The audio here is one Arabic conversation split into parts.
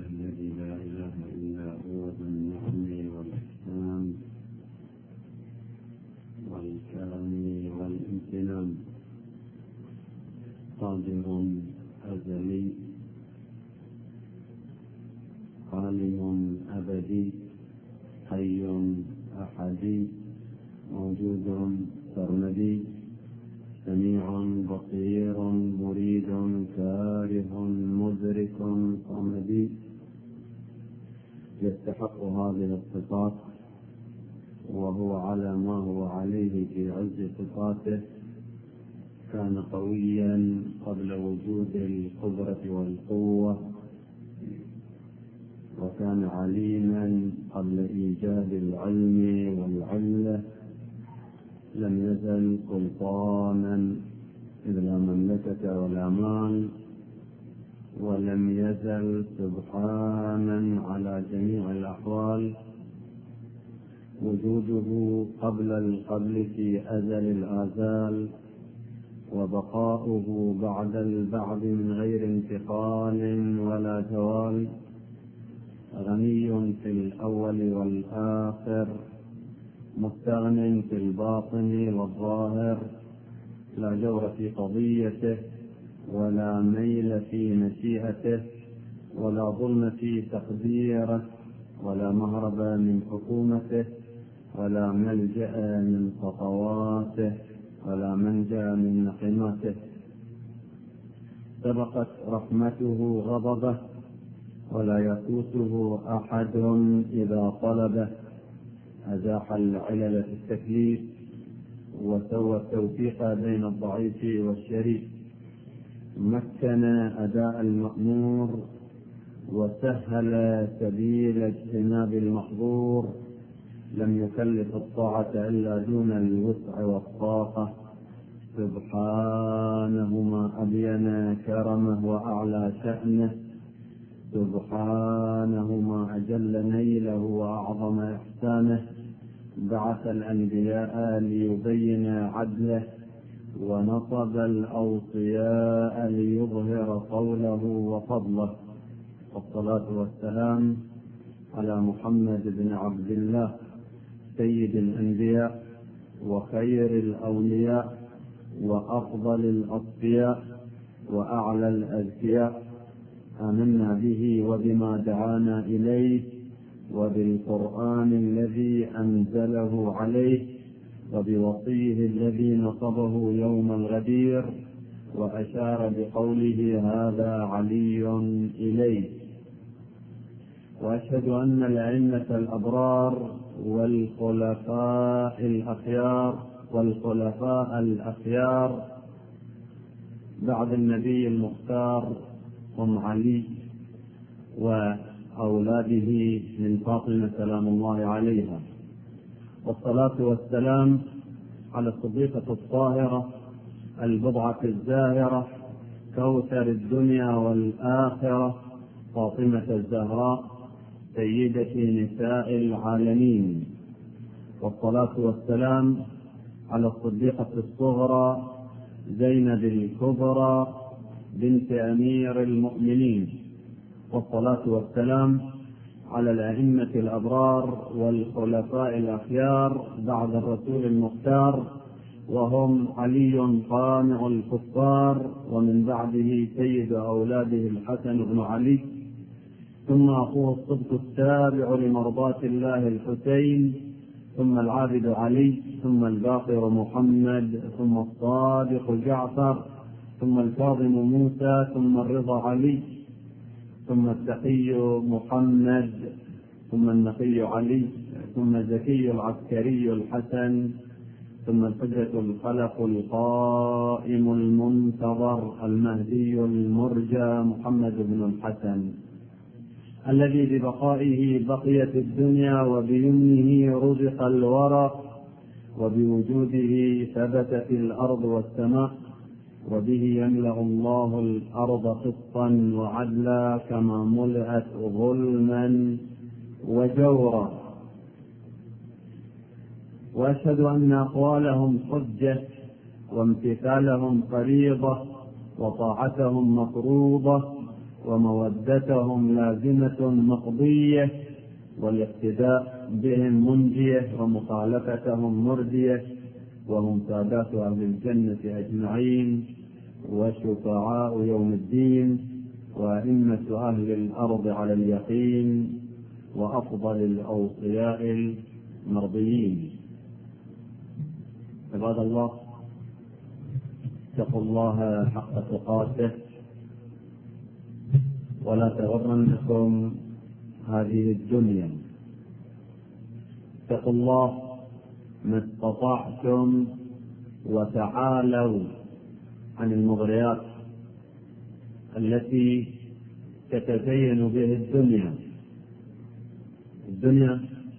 الذي لا إله إلا هو ذو النعم والإحسان والكرم والامتنان، قادر أزلي عالم أبدي حي أحدي موجود سرمدي سميع بصير مريد كاره مدرك صمدي، يستحق هذه الصفات وهو على ما هو عليه في عز صفاته. كان قويا قبل وجود القدرة والقوة، وكان عليما قبل إيجاد العلم والعلة، لم يزل سلطانا إذ لا مملكة ولا مال، ولم يزل سبحانا على جميع الأحوال. وجوده قبل القبل في أزل الآزال، وبقاؤه بعد البعد من غير انتقال ولا زوال. غني في الأول والآخر، مستغن في الباطن والظاهر، لا جور في قضيته ولا ميل في مشيئته، ولا ظلم في تقديره، ولا مهرب من حكومته، ولا ملجأ من خطواته، ولا منجا من نقماته. سبقت رحمته غضبه، ولا يفوته أحد إذا طلبه. أزاح العلل في التكليف، وسوى التوفيق بين الضعيف والشريف. مكن أداء المأمور، وسهل سبيل اجتناب المحظور. لم يكلف الطاعة إلا دون الوسع والطاقة. سبحانه ما أبين كرمه وأعلى شأنه، سبحانه ما أجل نيله وأعظم إحسانه. بعث الأنبياء ليبين عدله، ونصب الأوصياء ليظهر قوله وفضله. والصلاة والسلام على محمد بن عبد الله سيد الأنبياء وخير الأولياء وأفضل الأصفياء وأعلى الأذكياء. آمنا به وبما دعانا إليه، وبالقرآن الذي أنزله عليه، وبوصيه الذي نصبه يوم الغدير وأشار بقوله هذا علي إليه. وأشهد أن الأئمة الأبرار والخلفاء الأخيار بعد النبي المختار هم علي وأولاده من فاطمة سلام الله عليها. والصلاة والسلام على الصديقة الطاهرة البضعة الزاهرة كوثر الدنيا والآخرة فاطمة الزهراء سيدة نساء العالمين. والصلاة والسلام على الصديقة الصغرى زينب الكبرى بنت أمير المؤمنين. والصلاة والسلام على الأئمة الأبرار والخلفاء الأخيار بعد الرسول المختار، وهم علي قامع الكفار، ومن بعده سيد أولاده الحسن بن علي، ثم أخوه الصدق التابع لمرضاة الله الحسين، ثم العابد علي، ثم الباقر محمد، ثم الصادق جعفر، ثم الكاظم موسى، ثم الرضا علي، ثم التقي محمد، ثم النقي علي، ثم الزكي العسكري الحسن، ثم الحجة الخلق القائم المنتظر المهدي المرجى محمد بن الحسن، الذي ببقائه بقيت الدنيا وبيمنه رزق الورى، وبوجوده ثبتت الأرض والسماء، وبه يملأ الله الأرض قسطا وعدلا كما ملأت ظلما وجورا. وأشهد أن أقوالهم حجة، وامتثالهم فريضة، وطاعتهم مفروضة، ومودتهم لازمة مقضية، والاقتداء بهم منجية، ومخالفتهم مردية، وهم سادات أهل الجنة أجمعين وشفعاء يوم الدين وأئمة أهل الأرض على اليقين وأفضل الأوصياء المرضيين. عباد الله، اتقوا الله حق تقاته ولا تغرنكم هذه الدنيا. اتقوا الله ما استطعتم وتعالوا عن المغريات التي تتزين به الدنيا. الدنيا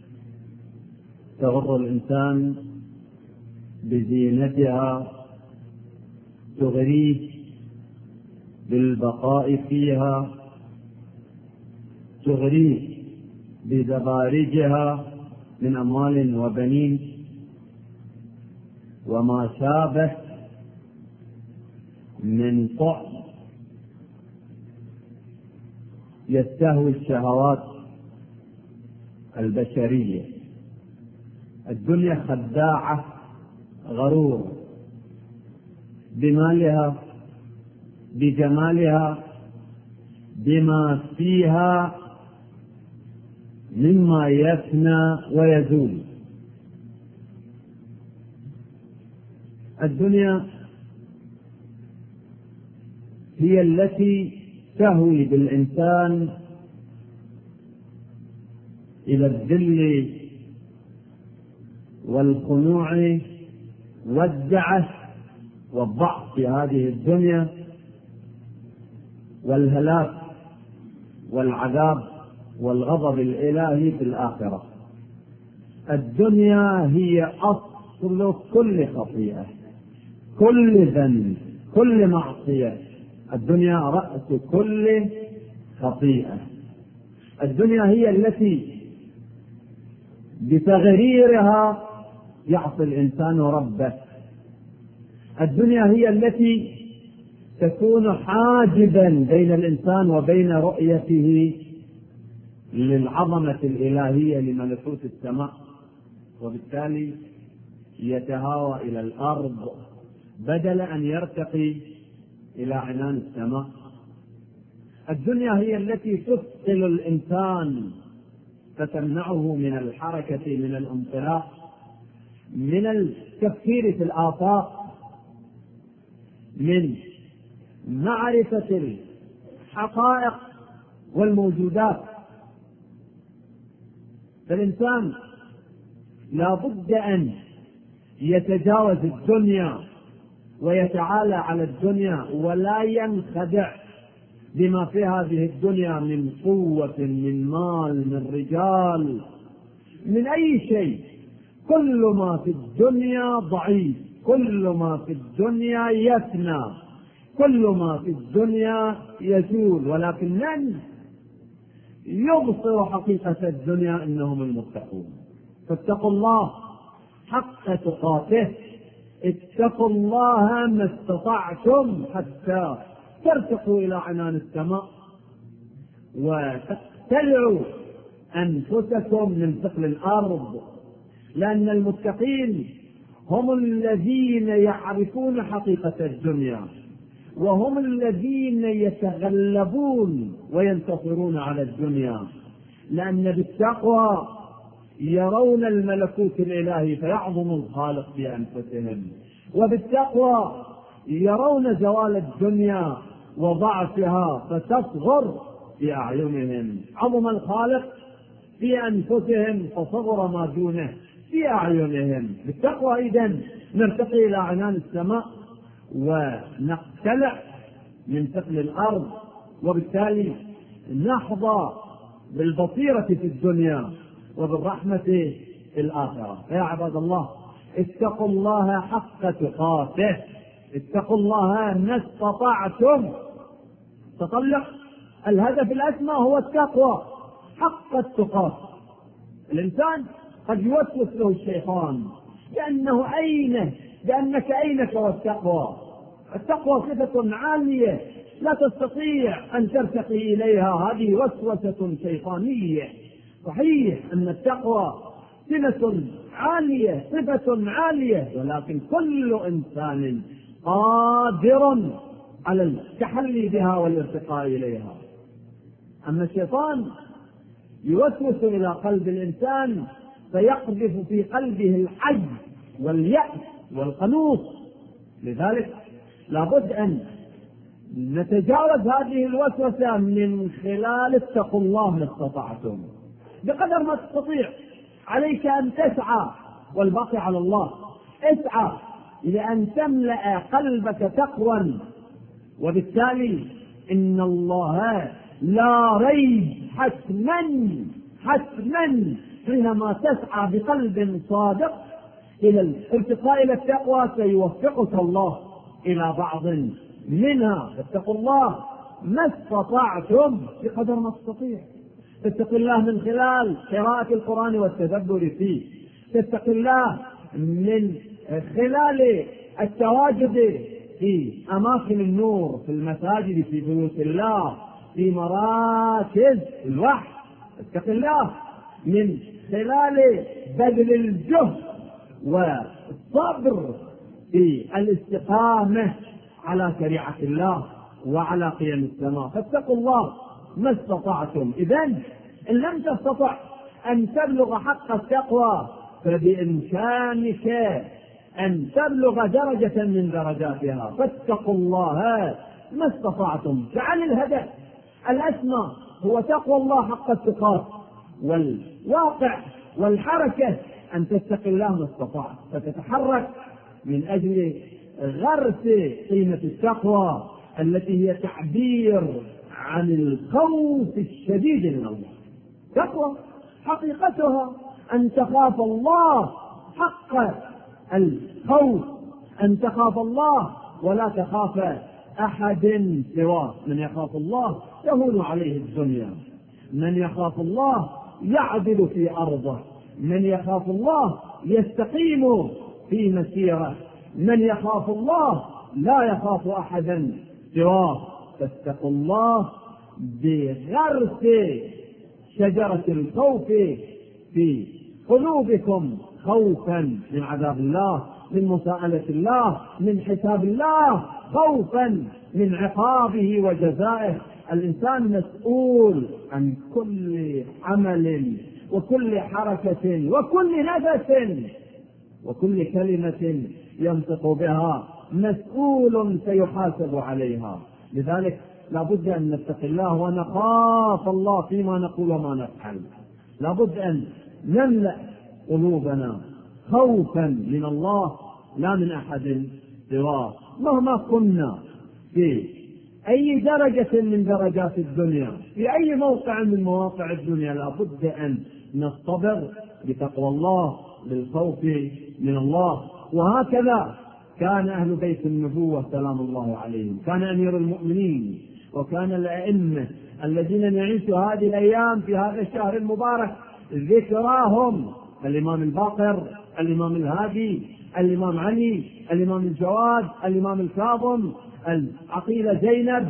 تغر الإنسان بزينتها، تغريه بالبقاء فيها، تغريه بزبارجها من أموال وبنين وما شابه من طعم يستهوي الشهوات البشرية. الدنيا خداعة غرورة بمالها، بجمالها، بما فيها مما يفنى ويزول. الدنيا هي التي تهوي بالإنسان إلى الذل والخنوع والدعة والضعف في هذه الدنيا، والهلاك والعذاب والغضب الإلهي في الآخرة. الدنيا هي أصل كل خطيئة، كل ذنب، كل معصية. الدنيا رأس كل خطيئة. الدنيا هي التي بتغريرها يعصي الإنسان ربه. الدنيا هي التي تكون حاجبا بين الإنسان وبين رؤيته للعظمة الإلهية لملكوت السماء، وبالتالي يتهاوى إلى الأرض بدل أن يرتقي إلى عنان السماء. الدنيا هي التي تثقل الإنسان فتمنعه من الحركة، من الانطلاق، من التفكير في الآفاق، من معرفة الحقائق والموجودات. فالإنسان لا بد أن يتجاوز الدنيا ويتعالى على الدنيا، ولا ينخدع بما في هذه الدنيا من قوة، من مال، من رجال، من أي شيء. كل ما في الدنيا ضعيف، كل ما في الدنيا يفنى، كل ما في الدنيا يزول، ولكن من يبصر حقيقة الدنيا إنهم المتقون. فاتقوا الله حق تقاته، اتقوا الله ما استطعتم حتى ترتقوا إلى عنان السماء وتقتلعوا أنفسكم من ثقل الأرض، لأن المتقين هم الذين يعرفون حقيقة الدنيا، وهم الذين يتغلبون وينتصرون على الدنيا، لأن بالتقوى يرون الملكوت الإلهي فيعظم الخالق في أنفسهم، وبالتقوى يرون زوال الدنيا وضعفها فتصغر في أعينهم. عظم الخالق في أنفسهم فصغر ما دونه في أعينهم. بالتقوى إذن نرتقي إلى عنان السماء ونقتلع من ثقل الأرض، وبالتالي نحظى بالبصيرة في الدنيا وبالرحمة في الآخرة. يا عباد الله، اتقوا الله حق تقاته، اتقوا الله ما استطعتم. تطلق الهدف الأسمى هو التقوى حق التقاة. الإنسان قد يوسوس له الشيطان بأنك أينك والتقوى. التقوى صفة عالية لا تستطيع أن ترتقي إليها، هذه وسوسة شيطانية. صحيح أن التقوى صفة عالية، ولكن كل إنسان قادر على التحلي بها والارتقاء إليها. أما الشيطان يوسوس إلى قلب الإنسان فيقذف في قلبه العجز واليأس والقنوط. لذلك لابد أن نتجاوز هذه الوسوسة من خلال اتقوا الله ما استطعتم، بقدر ما تستطيع. عليك أن تسعى، والباقي على الله. اسعى لأن تملأ قلبك تقوى، وبالتالي إن الله لا ريب حتما حينما تسعى بقلب صادق إلى الارتقاء إلى التقوى سيوفقك الله إلى بعض منها. فاتقوا الله ما استطعتم بقدر ما تستطيع. تتقي الله من خلال قراءة القرآن والتدبر فيه، تتقي الله من خلال التواجد في أماكن النور، في المساجد، في بيوت الله، في مراكز الوحي. تتقي الله من خلال بذل الجهد والصبر في الاستقامة على شريعة الله وعلى قيم السماء. فاتقوا الله ما استطعتم. إذن إن لم تستطع أن تبلغ حق التقوى فبإمكانك أن تبلغ درجة من درجاتها. فاتقوا الله ما استطعتم. فعن الهدف الأسمى هو تقوى الله حق التقاة، والواقع والحركة أن تتقي الله ما استطعت، فتتحرك من أجل غرس قيمة التقوى التي هي تعبير عن الخوف الشديد من الله. تقوى حقيقتها أن تخاف الله حق الخوف، أن تخاف الله ولا تخاف أحد سواه. من يخاف الله يهون عليه الدنيا، من يخاف الله يعدل في أرضه، من يخاف الله يستقيم في مسيره، من يخاف الله لا يخاف أحدا سواه. فاتقوا الله بغرس شجرة الخوف في قلوبكم، خوفا من عذاب الله، من مساءلة الله، من حساب الله، خوفا من عقابه وجزائه. الإنسان مسؤول عن كل عمل وكل حركة وكل نفس وكل كلمة ينطق بها، مسؤول سيحاسب عليها. لذلك لابد أن نتقي الله ونخاف الله فيما نقول وما نفعل. لابد أن نملأ قلوبنا خوفا من الله لا من أحد سواه. مهما كنا في أي درجة من درجات الدنيا، في أي موقع من مواقع الدنيا، لابد أن نصطبر بتقوى الله، بالخوف من الله. وهكذا كان أهل بيت النبوة سلام الله عليهم، كان أمير المؤمنين وكان الأئمة الذين نعيش هذه الأيام في هذا الشهر المبارك ذكراهم: الإمام الباقر، الإمام الهادي، الإمام علي، الإمام الجواد، الإمام الكاظم، العقيلة زينب.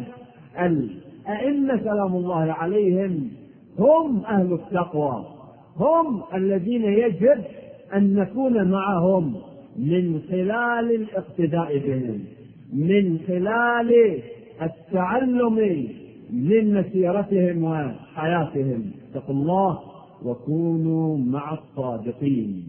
الأئمة سلام الله عليهم هم أهل التقوى، هم الذين يجب أن نكون معهم من خلال الاقتداء بهم، من خلال التعلم من مسيرتهم وحياتهم. اتقوا الله وكونوا مع الصادقين.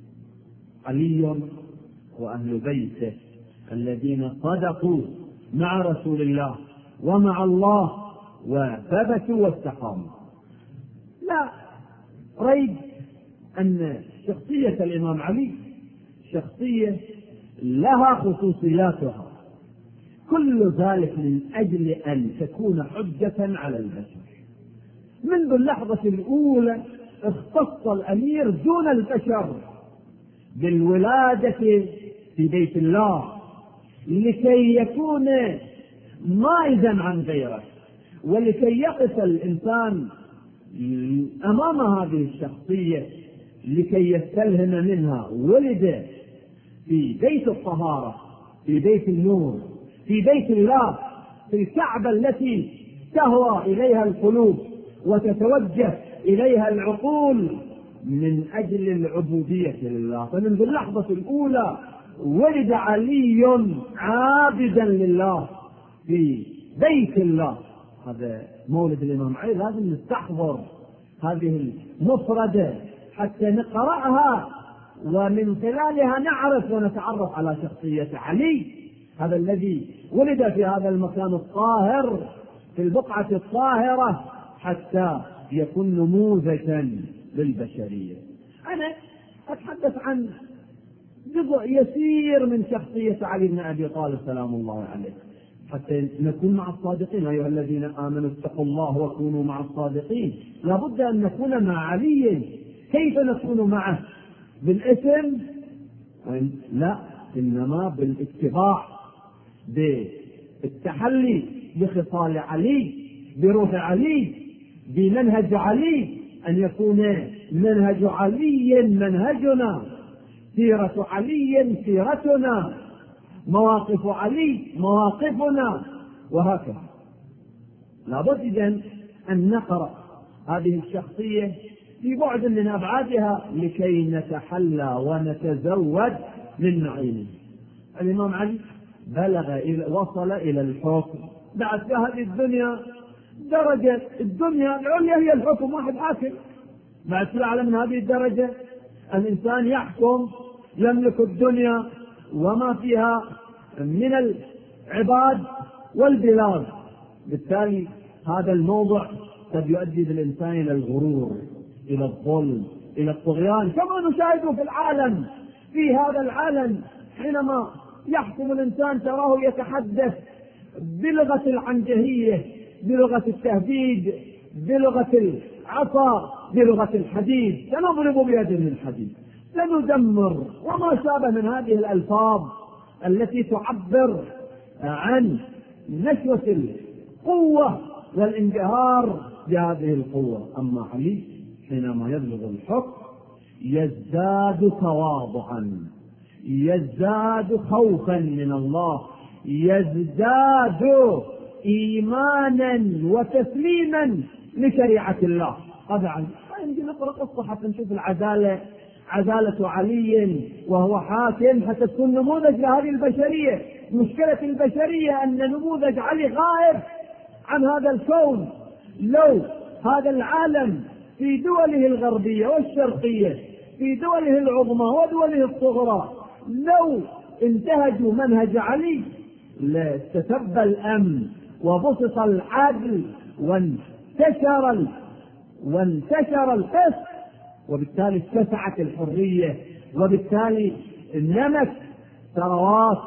علي وأهل بيته الذين صدقوا مع رسول الله ومع الله وثبتوا واستقاموا. لا ريب أن شخصية الإمام علي شخصية لها خصوصياتها، كل ذلك من أجل أن تكون حجة على البشر. منذ اللحظة الأولى اختص الأمير دون البشر بالولادة في بيت الله لكي يكون مائزا عن غيره، ولكي يقف الإنسان أمام هذه الشخصية لكي يستلهم منها. ولد في بيت الطهارة، في بيت النور، في بيت الله، في الكعبة التي تهوى إليها القلوب وتتوجه إليها العقول من أجل العبودية لله. فمنذ اللحظة الأولى ولد علي عابدا لله في بيت الله. هذا مولد الإمام علي، لازم نستحضر هذه المفردة حتى نقرأها ومن خلالها نعرف ونتعرف على شخصية علي، هذا الذي ولد في هذا المكان الطاهر في البقعة الطاهرة حتى يكون نموذجا للبشرية. أنا أتحدث عن جزء يسير من شخصية علي بن أبي طالب سلام الله عليه حتى نكون مع الصادقين. أيها الذين آمنوا اتقوا الله وكونوا مع الصادقين. لابد أن نكون مع علي. كيف نكون معه؟ بالاسم؟ لا، إنما بالاتباع، بالتحلي بخصال علي، بروح علي، بمنهج علي، أن يكون منهج علي منهجنا، سيرة علي سيرتنا، مواقف علي مواقفنا، وهكذا. لابد إذن أن نقرأ هذه الشخصية في بعد من أبعادها لكي نتحلى ونتزود من نعيمه. الإمام علي وصل إلى الحكم بعد في هذه الدنيا درجة الدنيا العليا هي الحكم، واحد حاكم. بعد أعلى من هذه الدرجة الإنسان يحكم يملك الدنيا وما فيها من العباد والبلاد. بالتالي هذا الموضع قد يؤدي بالإنسان إلى الغرور، إلى الظلم، إلى الطغيان، كما نشاهده في العالم. في هذا العالم حينما يحكم الإنسان تراه يتحدث بلغة العنجهية، بلغة التهديد، بلغة العصا، بلغة الحديد، سنضرب بيد من الحديد، سندمر، وما شابه من هذه الألفاظ التي تعبر عن نشوة القوة والانبهار بهذه القوة. أما علي حينما يبلغ الحكم يزداد تواضعا، يزداد خوفا من الله، يزداد إيمانا وتسليما لشريعة الله. هذا علي. نجي نقرأ قصة حتى نشوف عدالة علي وهو حاكم حتى تكون نموذج لهذه البشرية. مشكلة البشرية أن نموذج علي غائب عن هذا الكون. لو هذا العالم في دوله الغربية والشرقية، في دوله العظمى ودوله الصغرى، لو انتهجوا منهج علي لاستتب الأمن وبسط العدل وانتشر القسط، وبالتالي اتسعت الحرية، وبالتالي نمت ثروات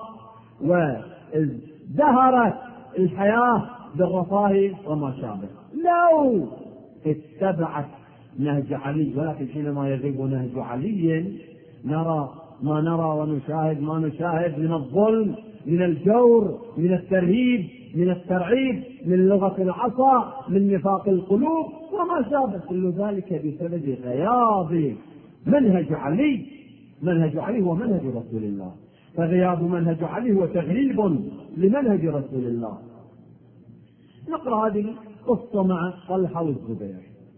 وازدهرت الحياة بالرفاه وما شابه لو اتبعت نهج علي. ولكن حينما يغيب نهج علي نرى ما نرى ونشاهد ما نشاهد من الظلم، من الجور، من الترهيب، من الترعيب، من لغة العصا، من نفاق القلوب وما شابه. كل ذلك بسبب غياب منهج علي. منهج علي هو منهج رسول الله، فغياب منهج علي هو تغييب لمنهج رسول الله. نقرأ هذه القصة مع طلحة والزبير.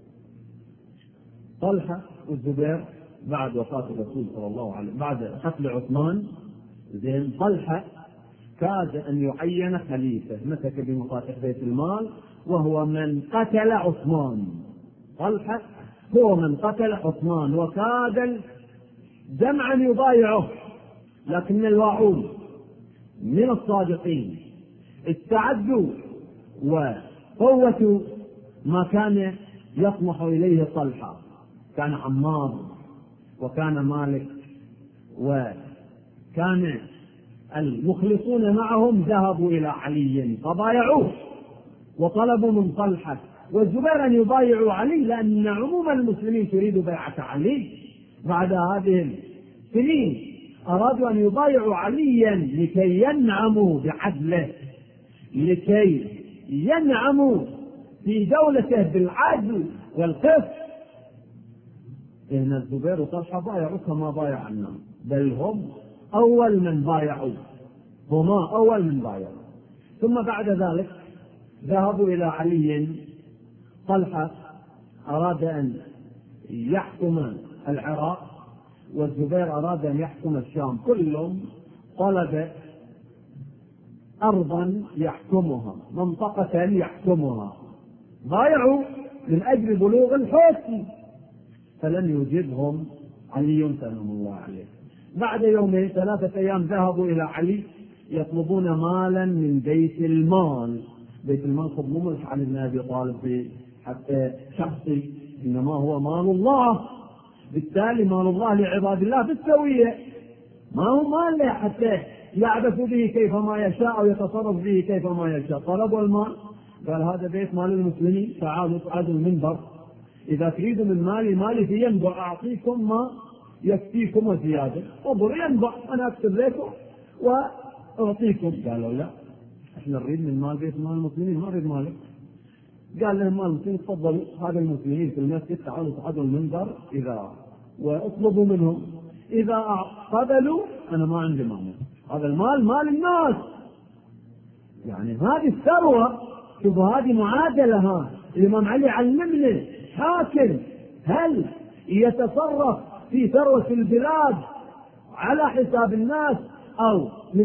طلحة والزبير بعد وفاة الرسول صلى الله عليه وسلم، بعد قتل عثمان، زين طلحة كاد أن يعين خليفة، مسك بمفاتيح بيت المال وهو من قتل عثمان. طلحة هو من قتل عثمان وكاد جمعا يبايعه، لكن الواعون من الصادقين استعدوا وقوتوا ما كان يطمح إليه طلحة. كان عمار وكان مالك وكان المخلصون معهم ذهبوا إلى علي فبايعوه وطلبوا من طلحة والزبير أن يبايعوا علي، لأن عموم المسلمين تريد بيعة علي. بعد هذه السنين أرادوا أن يبايعوا عليا لكي ينعموا بعدله، لكي ينعموا في دولته بالعدل والقسط. إن الزبير وطلحة بايعوا كما بايع الناس، بل هم أول من بايعوا، هما أول من بايعوا. ثم بعد ذلك ذهبوا إلى علي. طلحة أراد أن يحكم العراق، والزبير أراد أن يحكم الشام، كلهم طلب أرضا يحكمها، منطقة يحكمها، ضايعوا من أجل بلوغ الحكم، فلم يجبهم علي سلام الله عليه. بعد يومين 3 أيام ذهبوا إلى علي يطلبون مالا من بيت المال. بيت المال مو ملك علي بن أبي طالب حتى شخصي، إنما هو مال الله، بالتالي مال الله لعباد الله بالسوية، ما هو مال له حتى يعبث به كيفما يشاء أو يتصرف به كيفما يشاء. طلبوا المال، قال هذا بيت مال المسلمين، تعالوا اصعدوا المنبر، إذا تريدوا من مالي في ينبع، أعطيكم ما يكفيكم وزيادة، انظر ينبع أنا أكتب لكم وأعطيكم. قالوا لا، احنا نريد من مال بيت مال المسلمين، ما نريد مالك. قال لهم مال المسلمين تفضلوا، هذا المسلمين في المسجد، تعالوا اصعدوا المنبر إذا واطلبوا منهم، إذا قبلوا أنا ما عندي مانع، هذا المال مال الناس. يعني هذه الثروة، شوفوا هذه معادلة. ها الإمام علي علمنا حاكم هل يتصرف في ثروة البلاد على حساب الناس أو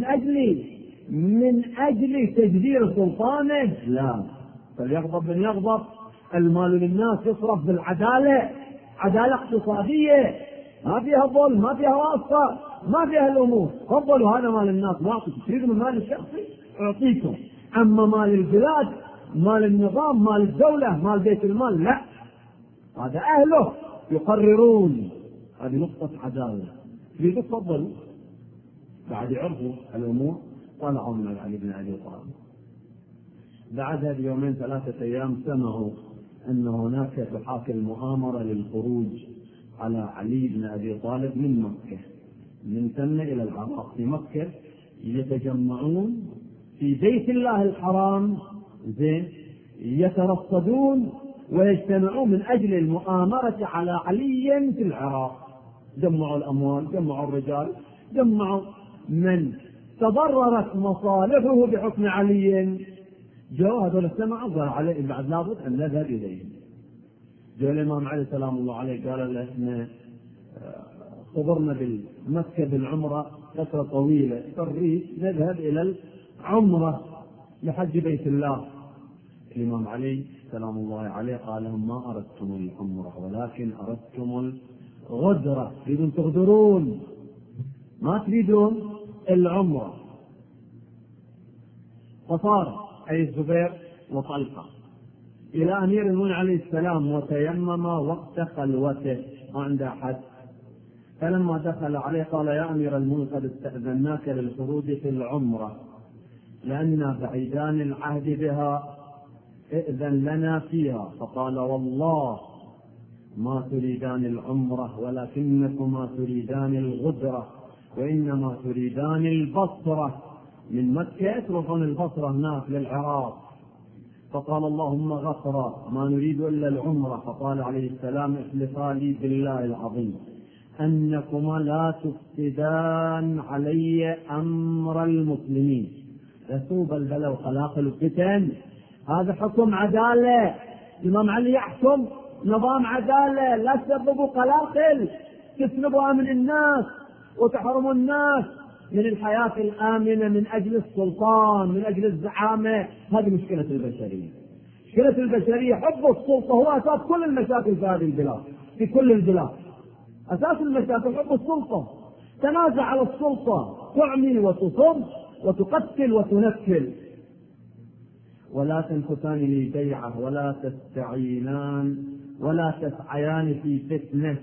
من أجل تجدير سلطانه؟ لا، فليغضب من يغضب. المال للناس يصرف بالعدالة، عدالة اقتصادية، ما فيها ظلم، ما فيها واسطة، ما فيها الأمور. فضلوا هذا مال الناس، ما أعطيكم، تريدوا من مال الشخصي أعطيكم، أما مال البلاد، مال النظام، مال الدولة، مال بيت المال، لا، هذا أهله يقررون. هذه نقطة عدالة. تريدوا تفضلوا. بعد عرفوا الأمور طلعوا من علي بن أبي طالب. بعدها بيومين 3 أيام سمعوا أن هناك تحاك المؤامرة للخروج على علي بن أبي طالب من مكة، من ثم إلى العراق. في مكة يتجمعون في بيت الله الحرام، يترصدون ويجتمعون من أجل المؤامرة على علي في العراق. جمعوا الأموال، جمعوا الرجال، جمعوا من تضررت مصالحه بحكم علي. جو هذول سمعوا قال عليه بعد لابد أن نذهب إليهم. جو الإمام علي سلام الله عليه قال له إحنا خبرنا بالمكة بالعمرة فترة طويلة، فنريد نذهب إلى العمرة لحج بيت الله. الإمام علي سلام الله عليه قال لهم ما أردتم العمرة ولكن أردتم الغدرة، تريدون تغدرون، ما تريدون العمرة. فصار أي الزبير وطلحة إلى أمير المؤمنين عليه السلام وتيمم وقت خلوته، ما عنده أحد. فلما دخل عليه قال يا أمير المؤمنين قد استأذناك للخروج في العمرة لأننا بعيدان العهد بها، ائذن لنا فيها. فقال والله ما تريدان العمرة ولكنكما تريدان الغدرة، وإنما تريدان البصرة، من مكة يتركون البصرة هناك للعراق. فقال اللهم غفرا ما نريد إلا العمرة. فقال عليه السلام احلفا لي بالله العظيم أنكما لا تفسدان علي أمر المسلمين، يسوب البلاء وقلاقل الفتن. هذا حكم عدالة، الإمام علي يحكم نظام عدالة، لا تسببوا قلاقل، تسلبوا أمن الناس وتحرموا الناس من الحياة الآمنة من أجل السلطان، من أجل الزعامة. هذه مشكلة البشرية. مشكلة البشرية حب السلطة هو أساس كل المشاكل في هذه البلاد، في كل البلاد. أساس المشاكل حب السلطة. تنازع على السلطة، تعمي وتصم وتقتل وتنكل. ولا تنكثان لي بيعة ولا تستعينان ولا تسعيان في فتنة.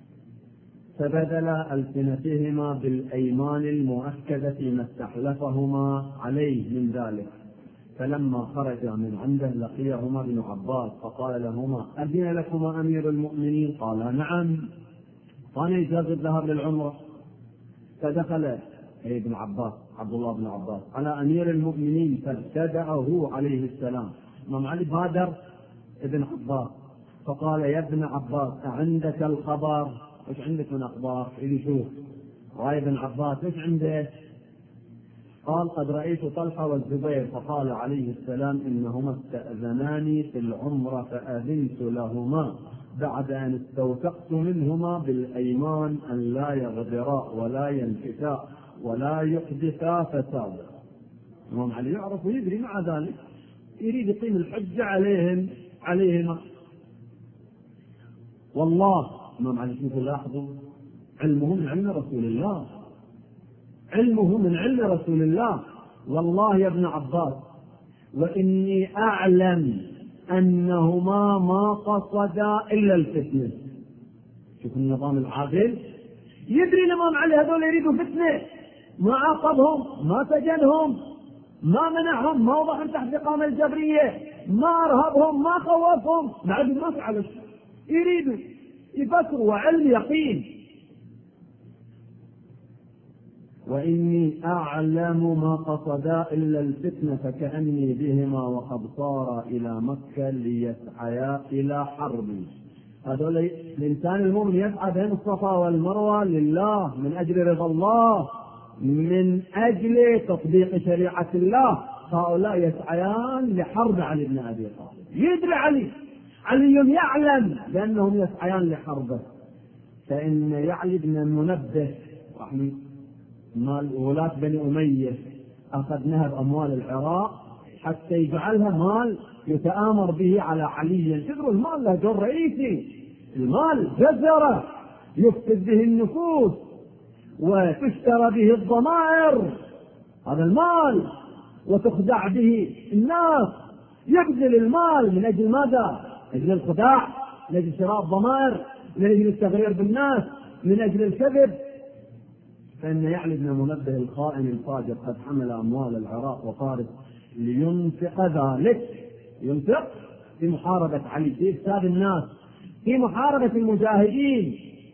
فبدل ألسنتهما بالأيمان المؤكدة ما استحلفهما عليه من ذلك. فلما خرج من عنده لقيهما ابن عباس فقال لهما أذن لكما أمير المؤمنين؟ قال نعم. قال إجازة الذهاب للعمرة. فدخل ابن عباس عبد الله بن عباس على أمير المؤمنين فابتدأه عليه السلام. إمام علي بادر ابن عباس فقال يا ابن عباس أعندك الخبر؟ ايش عندك من اخبار؟ اللي شوف راي ابن عباس ايش عنده؟ قال قد رأيت طلحة والزبير فقال عليه السلام إنهما استأذناني في العمرة فأذنت لهما بعد أن استوثقت منهما بالأيمان أن لا يغدرا ولا ينكتا ولا يحدثا فسادا. الإمام علي يعرف ويدري مع ذلك يريد يقيم الحجة عليهما. والله الإمام علي شوفوا لاحظوا علمه من علم رسول الله، علمه من علم رسول الله. والله يا ابن عباس وإني أعلم أنهما ما قصدا إلا الفتنة. شوف النظام العادل، يدري الإمام علي هذول يريدوا فتنة، ما عاقبهم، ما سجنهم، ما منعهم، ما وضعهم تحت إقامة الجبرية، ما أرهبهم، ما خوفهم، بعد ما فعلوا شيء، يريدوا يفكروا وعلم يقين. وإني أعلم ما قصدا إلا الفتنة فكأني بهما وقد صار إلى مكة ليسعيا إلى حرب. هذول الإنسان المؤمن يسعى بين الصفا والمروة لله، من أجل رضا الله، من أجل تطبيق شريعة الله. هؤلاء يسعيان لحرب علي بن أبي طالب. يدري علي يعلم بأنهم يسعيان لحربه. فإن يعلي بن المنبه رحمه مال ولاة بني أمية أخذ نهب أموال العراق حتى يجعلها مال يتآمر به على علي. تدروا المال له دور رئيسي، المال جزرة يفسد به النفوس وتشترى به الضمائر، هذا المال، وتخدع به الناس. يبذل المال من أجل ماذا؟ من أجل الخداع، من أجل شراء الضمائر، من أجل التغرير بالناس، من أجل الكذب. فإن يعلي بن منبه الخائن الفاجر قد حمل أموال العراق وفارس لينفق ذلك، ينفق في محاربة علي، في إفساد الناس، في محاربة المجاهدين.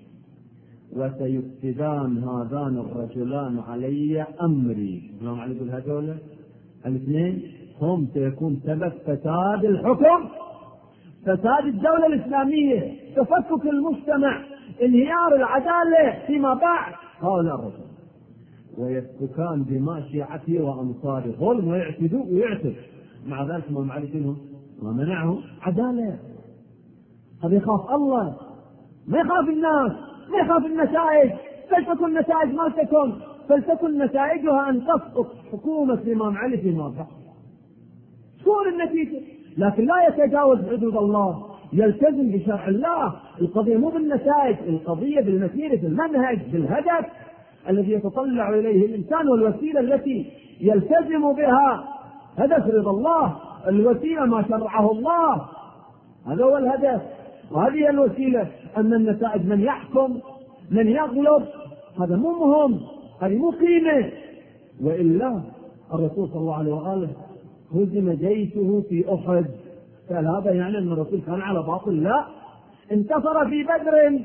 وسيفسدان هذان الرجلان علي أمري. الإمام علي يقول هذول الاثنين هم سيكون سبب فساد الحكم، فساد الدولة الإسلامية، تفكك المجتمع، انهيار العدالة فيما بعد. هؤلاء الرجل ويسفكان دماء شيعته وأنصاره، ظلم ويعتدوا ويعتد. مع ذلك الإمام علي منهم ومنعهم عدالة. هذا يخاف الله، ما يخاف الناس، ما يخاف النتائج. فلتكن النتائج ما تكن، فلتكن نتائجها أن تسقط حكومة الإمام علي فيما بعد. تكون النتيجة، لكن لا يتجاوز حدود الله، يلتزم بشرع الله. القضية مو بالنتائج، القضية بالمسيرة، المنهج، بالهدف الذي يتطلع إليه الإنسان، والوسيلة التي يلتزم بها. هدف رضا الله، الوسيلة ما شرعه الله، هذا هو الهدف، وهذه الوسيلة. أما النتائج من يحكم، من يغلب، هذا مو مهم، هذه مو قيمة. وإلا الرسول صلى الله عليه وآله هزم جيشه في أحد، قال هذا يعني أن الرسول كان على باطل؟ لا، انتصر في بدر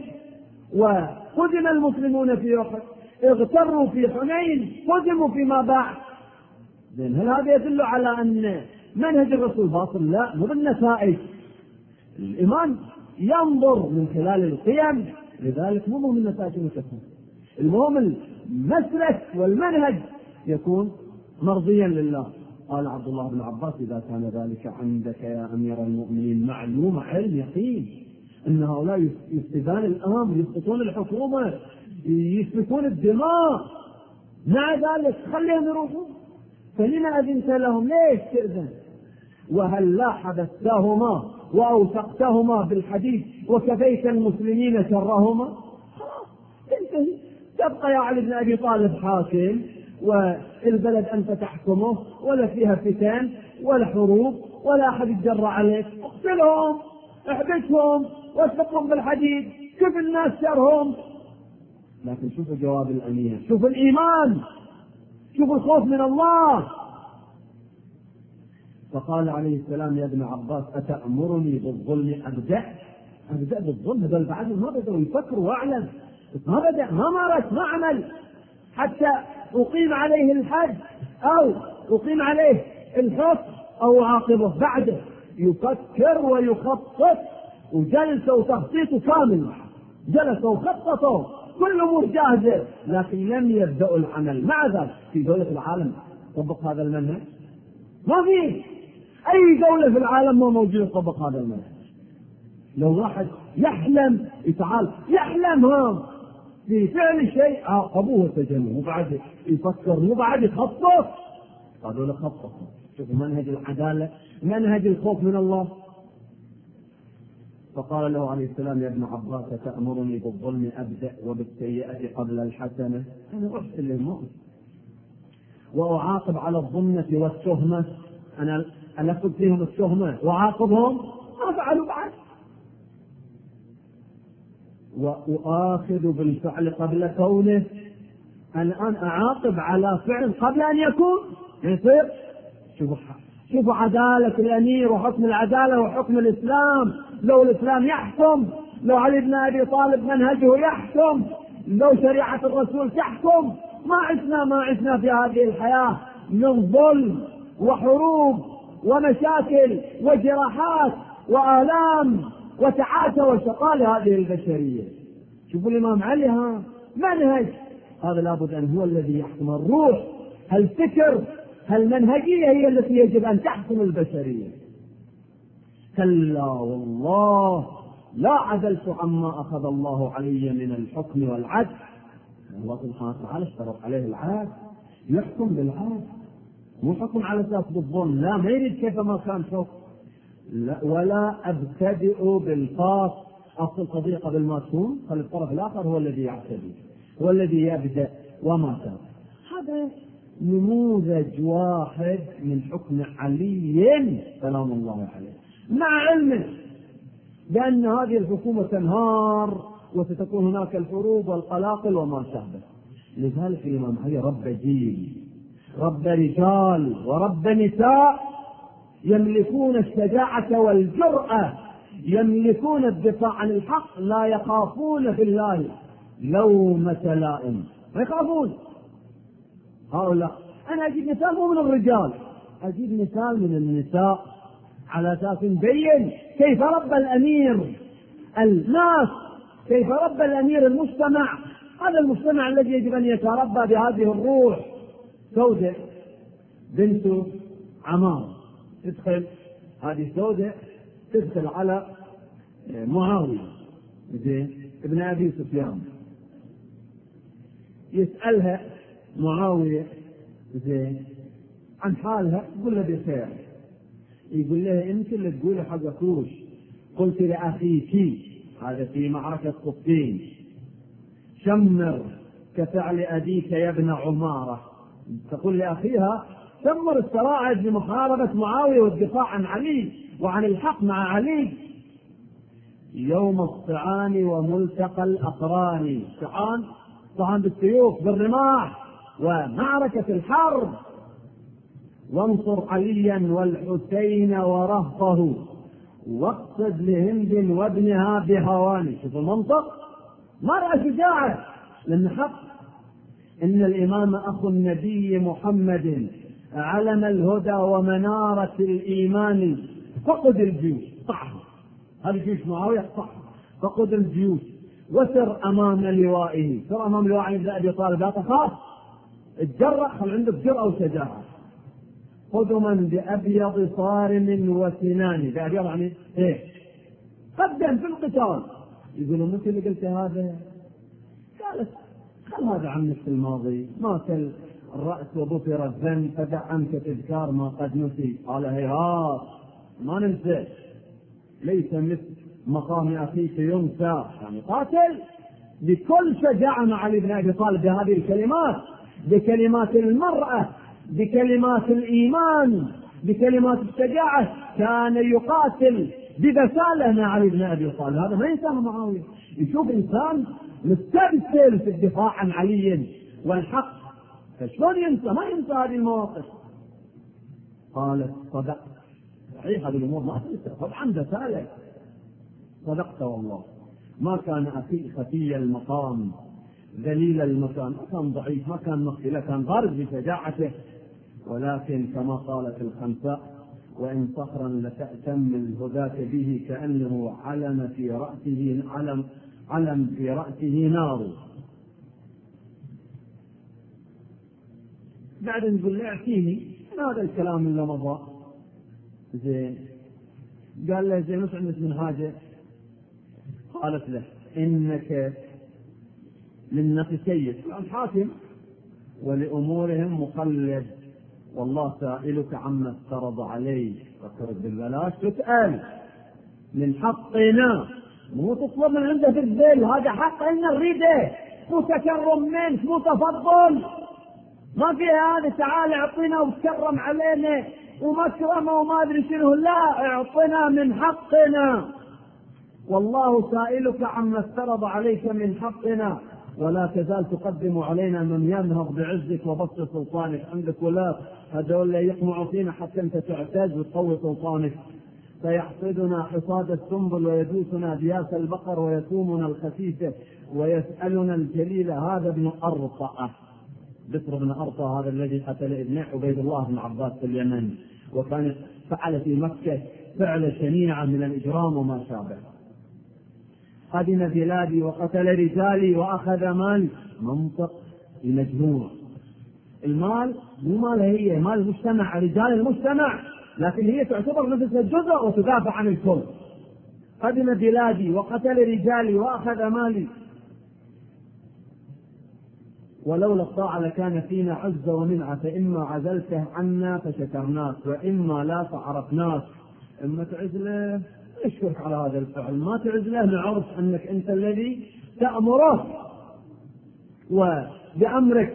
وهزم المسلمون في أحد، اغتروا في حنين، هزموا فيما بعد. هل هذا يدل على أن منهج الرسول باطل؟ لا، مو بالنتائج. الإيمان ينظر من خلال القيم، لذلك مو من النتائج المتكون. المهم المسلك والمنهج يكون مرضيا لله. قال عبد الله بن عباس إذا كان ذلك عندك يا أمير المؤمنين معلوم علم يقين أن هؤلاء يفسدان الأمر، يسقطون الحكومة، يسفكون الدماء، مع ذلك خليهم يروحون، فلما أذنت لهم؟ ليش تأذن؟ وهل لا حبستهما وأوثقتهما بالحديث وكفيت المسلمين شرهما؟ انتهي. تبقى يا علي بن أبي طالب حاكم، والبلد أنت تحكمه، ولا فيها فتن ولا حروب ولا أحد يتجرأ عليك. اقتلهم، احبسهم، واسبقهم بالحديد، شوف الناس شرهم. لكن شوفوا جواب الأمير، شوفوا الإيمان، شوفوا الخوف من الله. فقال عليه السلام يا ابن عباس أتأمرني بالظلم؟ أبدأ بالظلم؟ هذا بعد ما بدأوا يفكروا واعلم، ما بدأ، ما مارس، ما عمل حتى أقيم عليه الحد أو أقيم عليه الحكم أو عاقبه. بعده يفكر ويخطط، وجلسة وتخطيط كامل، جلسوا وخططوا، كل أمور جاهزة، لكن لم يبدأوا العمل. مع ذلك في دولة العالم طبق هذا المنهج؟ ما في أي دولة في العالم ما موجود طبق هذا المنهج. لو واحد يحلم تعال يحلم في فعل شيء عاقبوه وسجنوه، وبعد يفكر وبعد يخطط، قالوا له خطط. شوفوا منهج العدالة، منهج الخوف من الله. فقال له عليه السلام: يا ابن عباس تأمرني بالظلم أبدأ وبالسيئة قبل الحسنة؟ أنا أحسن للمؤمن وأعاقب على الظلمة والتهمة، أنا ألفظ فيهم التهمة وأعاقبهم ما فعلوا بعد، وأؤاخذ بالفعل قبل كونه، الآن أعاقب على فعل قبل أن يكون يصير. شوفوا عدالة الأمير وحكم العدالة وحكم الإسلام. لو الإسلام يحكم، لو علي بن أبي طالب منهجه يحكم، لو شريعة الرسول تحكم، ما عشنا في هذه الحياة من ظلم وحروب ومشاكل وجراحات وآلام وتعاسة وشقاء لهذه البشرية. شوفوا الإمام علي منهج هذا لابد أن هو الذي يحكم الروح، الفكر، المنهجية هي التي يجب أن تحكم البشرية. كلا والله لا عدلت عما أخذ الله علي من الحكم والعدل. الله سبحانه وتعالى اشترط عليه العدل، يحكم بالعدل، مو حكم على أساس بالظلم، لا ما يريد كيف ما كان حكم. ولا أبتدئ بالخاص، أصل قضية قبل ما تكون، فالطرف الآخر هو الذي يعتدي، هو الذي يبدأ وما كان. هذا نموذج واحد من حكم علي سلام الله عليه، مع علمه بأن هذه الحكومة تنهار وستكون هناك الحروب والقلاقل وما شابه. لذلك الإمام علي رب جيل، رب رجال ورب نساء يملكون الشجاعة والجرأة، يملكون الدفاع عن الحق، لا يخافون في الله لومة لائم، ما يخافون هؤلاء. أنا أجيب مثال مو من الرجال، أجيب مثال من النساء على أساس نبين كيف رب الأمير الناس، كيف رب الأمير المجتمع. هذا المجتمع الذي يجب أن يتربى بهذه الروح. سودة بنت عمار تدخل، هذه سودة تدخل على معاوية ابن أبي سفيان، يسألها معاوية عن حالها، تقول له بخير. يقول لها انت اللي تقولي حق اخوش قلت لاخيك، هذا في معركة صفين، شمر كفعل ابيك يا ابن عمارة. تقول لاخيها شمر السراعد لمحاربة معاوية والدفاع عن علي وعن الحق مع علي. يوم الطعان وملتقى الاقران، طعن بالسيوف بالرماح ومعركة الحرب، وانصر عليا والحسين ورهطه واقصد لهند وابنها بهواني. شوف المنطق، مرأة شجاعة لأن حق. إن الإمام أخو النبي محمد علم الهدى ومنارة الإيمان، فقد الجيوش صح، هذا جيوش معاوية صح، فقد الجيوش وسر أمام لوائه، سر أمام لوائه ابن أبي طالب، لا تخاف، اتجرأ، خل عندك جرأة وشجاعة. قدما بأبيض صارم وسنان، بأبيض يعني ايه؟ قدم في القتال. يقولوا مثل اللي قلت هذا، قالت خل هذا عنك في الماضي، مات الرأس وظفر الذنب، فدع عنك تذكار ما قد نسي. قال هيهات ما ننسى، ليس مثل مقام أخيك ينسى، يعني قاتل بكل شجاعة مع علي بن أبي طالب بهذه الكلمات، بكلمات المرأة، بكلمات الإيمان، بكلمات الشجاعة، كان يقاتل ببسالة مع علي بن أبي طالب. هذا ما ينساه معاوية، يشوف إنسان مستبسل في الدفاع عن علي والحق، فشلون ينسى؟ ما ينسى هذه المواقف. قالت صدقت، صحيح هذه الأمور ما تنسى طبعا، بسالة، صدقت والله، ما كان أخي خفي المقام ذليل المكان، ما كان ضعيف، ما كان مخفي، كان غارب بشجاعته، ولكن كما قالت الخنساء: وإن صخرا لتأتم الهداة به كأنه علم في رأسه نار. بعدين يقول له اعطيني هذا الكلام اللي مضى. زين قال له زين وش عندك من حاجة؟ قالت له إنك للناس سيد الحاكم ولأمورهم مقلد، والله سائلك عما افترض عليك، فترد بالبلاش تسأل، من حقنا مو تطلب من عنده بالذل، هذا حقنا نريده، مو تكرم منك، مو تفضل، ما في هذا تعال اعطينا وتكرم علينا ومكرمه وما ادري شنو، لا اعطنا من حقنا، والله سائلك عما افترض عليك من حقنا، ولا تزال تقدم علينا من ينهض بعزك وبسط سلطانك. عندك ولاة هذول يقمعوا فينا حتى انت تعتز وتقوي سلطانك، فيحصدنا حصاد السنبل ويدوسنا دياس البقر ويسومنا الخسيسة ويسألنا الجليل. هذا ابن أرطأ، بسر بن أرطأ، هذا الذي قتل ابن عبيد الله بن عباس في اليمن، وكان فعل في مكة فعل شنيعة من الإجرام وما شابه. خدم بلادي وقتل رجالي وأخذ مال، منطق المجموع. المال مو مال، هي مال المجتمع، رجال المجتمع، لكن هي تعتبر نفسها جزء وتدافع عن الكل. خدم بلادي وقتل رجالي وأخذ مالي، ولولا الطاعة لكان فينا عزة ومنعة، فإما عزلته عنا فشكرناك وإما لا فعرفناك. إما تعزله اشكرك على هذا الفعل، ما تعزله نعرف أنك أنت الذي تأمره وبأمرك.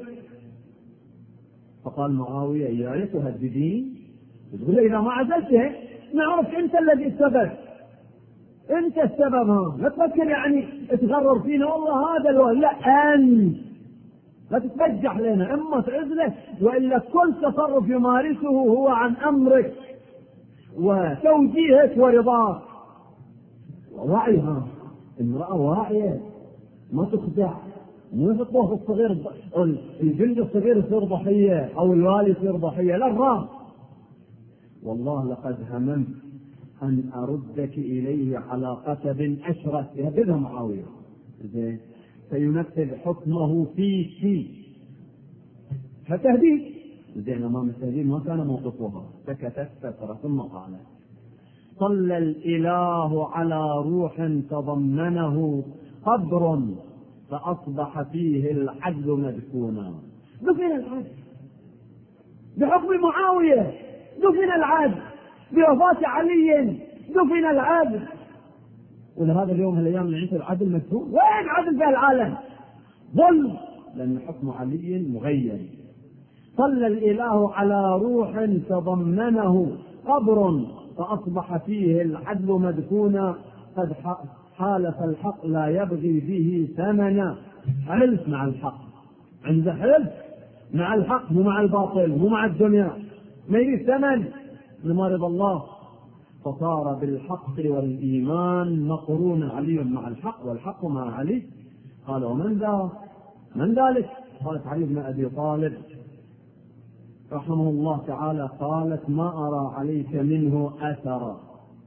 فقال معاوية إياك تهددين، تقول إذا ما عزلته نعرف أنت الذي السبب، أنت السبب، ها لا تفكر يعني تغرر فينا والله هذا لا، أنت لا تتبجح لنا، إما تعزله وإلا كل تصرف يمارسه هو عن أمرك وتوجيهك ورضاك. ووعيها امرأة واعية ما تخدع، مو يحطوه الصغير الجند الصغير يصير ضحية أو الوالي يصير ضحية، لا الرام. والله لقد هممت أن أردك إليه على قتب أشرس، يهددها معاوية زين فينفذ حكمه فيك. فتهديد زين، أمام التهديد ما كان موقفها، سكتت فترة ثم قالت صلى الإله على روح تضمنه قبر فأصبح فيه العدل مدفونا. دفن العدل بحكم معاوية، دفن العدل بوفاة علي، دفن العدل. ولهذا اليوم هالأيام نعيش العدل مدفون. وين عدل في العالم؟ ظلم، لأن حكم علي مغير. صلى الإله على روح تضمنه قبر فأصبح فيه العدل مدفونا، قد حالف الحق لا يبغي به ثمنا. حلف مع الحق، عند حلف مع الحق مو مع الباطل مو مع الدنيا، ما يريد ثمن لما رضى الله. فصار بالحق والإيمان مقرون، علي مع الحق والحق مع علي. قال ومن ذا من ذلك؟ قالت علي بن أبي طالب رحمه الله تعالى، قالت ما أرى عليك منه أثرا.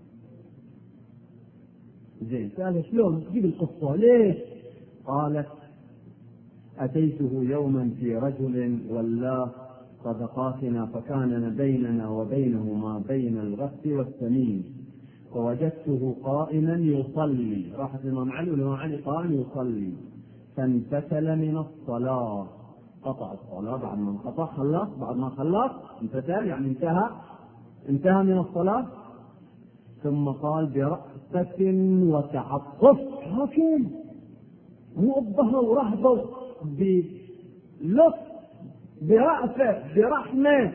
زين سأله شلون جيب القصة ليش؟ قالت أتيته يوما في رجل ولا صدقاتنا فكان بيننا وبينه ما بين الغث والسمين، فوجدته قائما يصلي، راحت الإمام علي والإمام علي قائم يصلي، فانفتل من الصلاة، قطع الصلاة بعد ما انقطع، خلص بعد ما خلص انفتل يعني انتهى من الصلاة. ثم قال برأفة وتعطف، حاكم مو الظهر ورهبه، بلطف برأفة برحمة،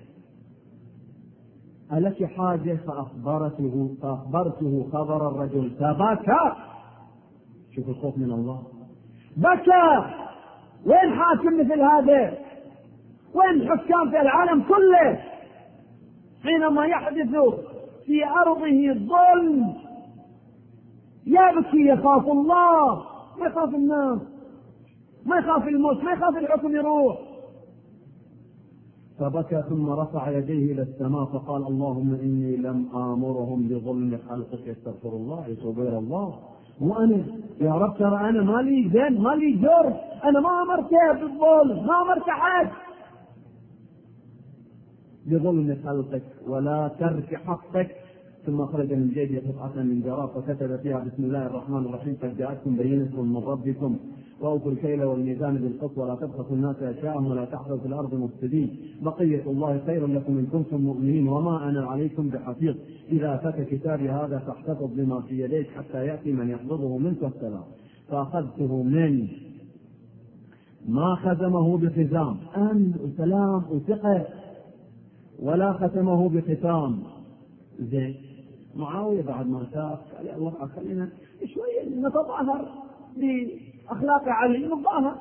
ألك حاجة؟ فأخبرته خبر الرجل فبكى. شوف الخوف من الله، بكى. وين حاكم مثل هذا؟ وين حكام في العالم كله حينما يحدث في أرضه ظلم يبكي، يخاف الله، ما يخاف الناس، ما يخاف الموت، ما يخاف الحكم يروح. فبكى ثم رفع يديه إلى السماء فقال اللهم إني لم آمرهم بظلم خلقك. يستغفر الله، يتوب إلى الله. مو أنا يا رب، ترى أنا مالي زين، مالي جرم، أنا ما أمرت بالظلم، ما أمرت أحد، بظلم خلقك ولا ترك حقك. ثم أخرج من جيبه قطعة من جراب فكتب فيها بسم الله الرحمن الرحيم قد جاءتكم بينة من ربكم وأوفوا الكيل والميزان بالقسط ولا تبخسوا الناس أشياءهم ولا تحرثوا في الأرض مفسدين بقية الله خير لكم إن كنتم مؤمنين وما أنا عليكم بحفيظ إذا فات كتابي هذا فاحتفظ بما في يديك حتى يأتي من يحفظه منك السلام. فأخذته منه ما ختمه بختام أمن وسلام وثقة ولا ختمه بختام. زين معاوية بعد ما شاف قال يا الله خلينا شوية نتظاهر بأخلاق علي نتظاهر.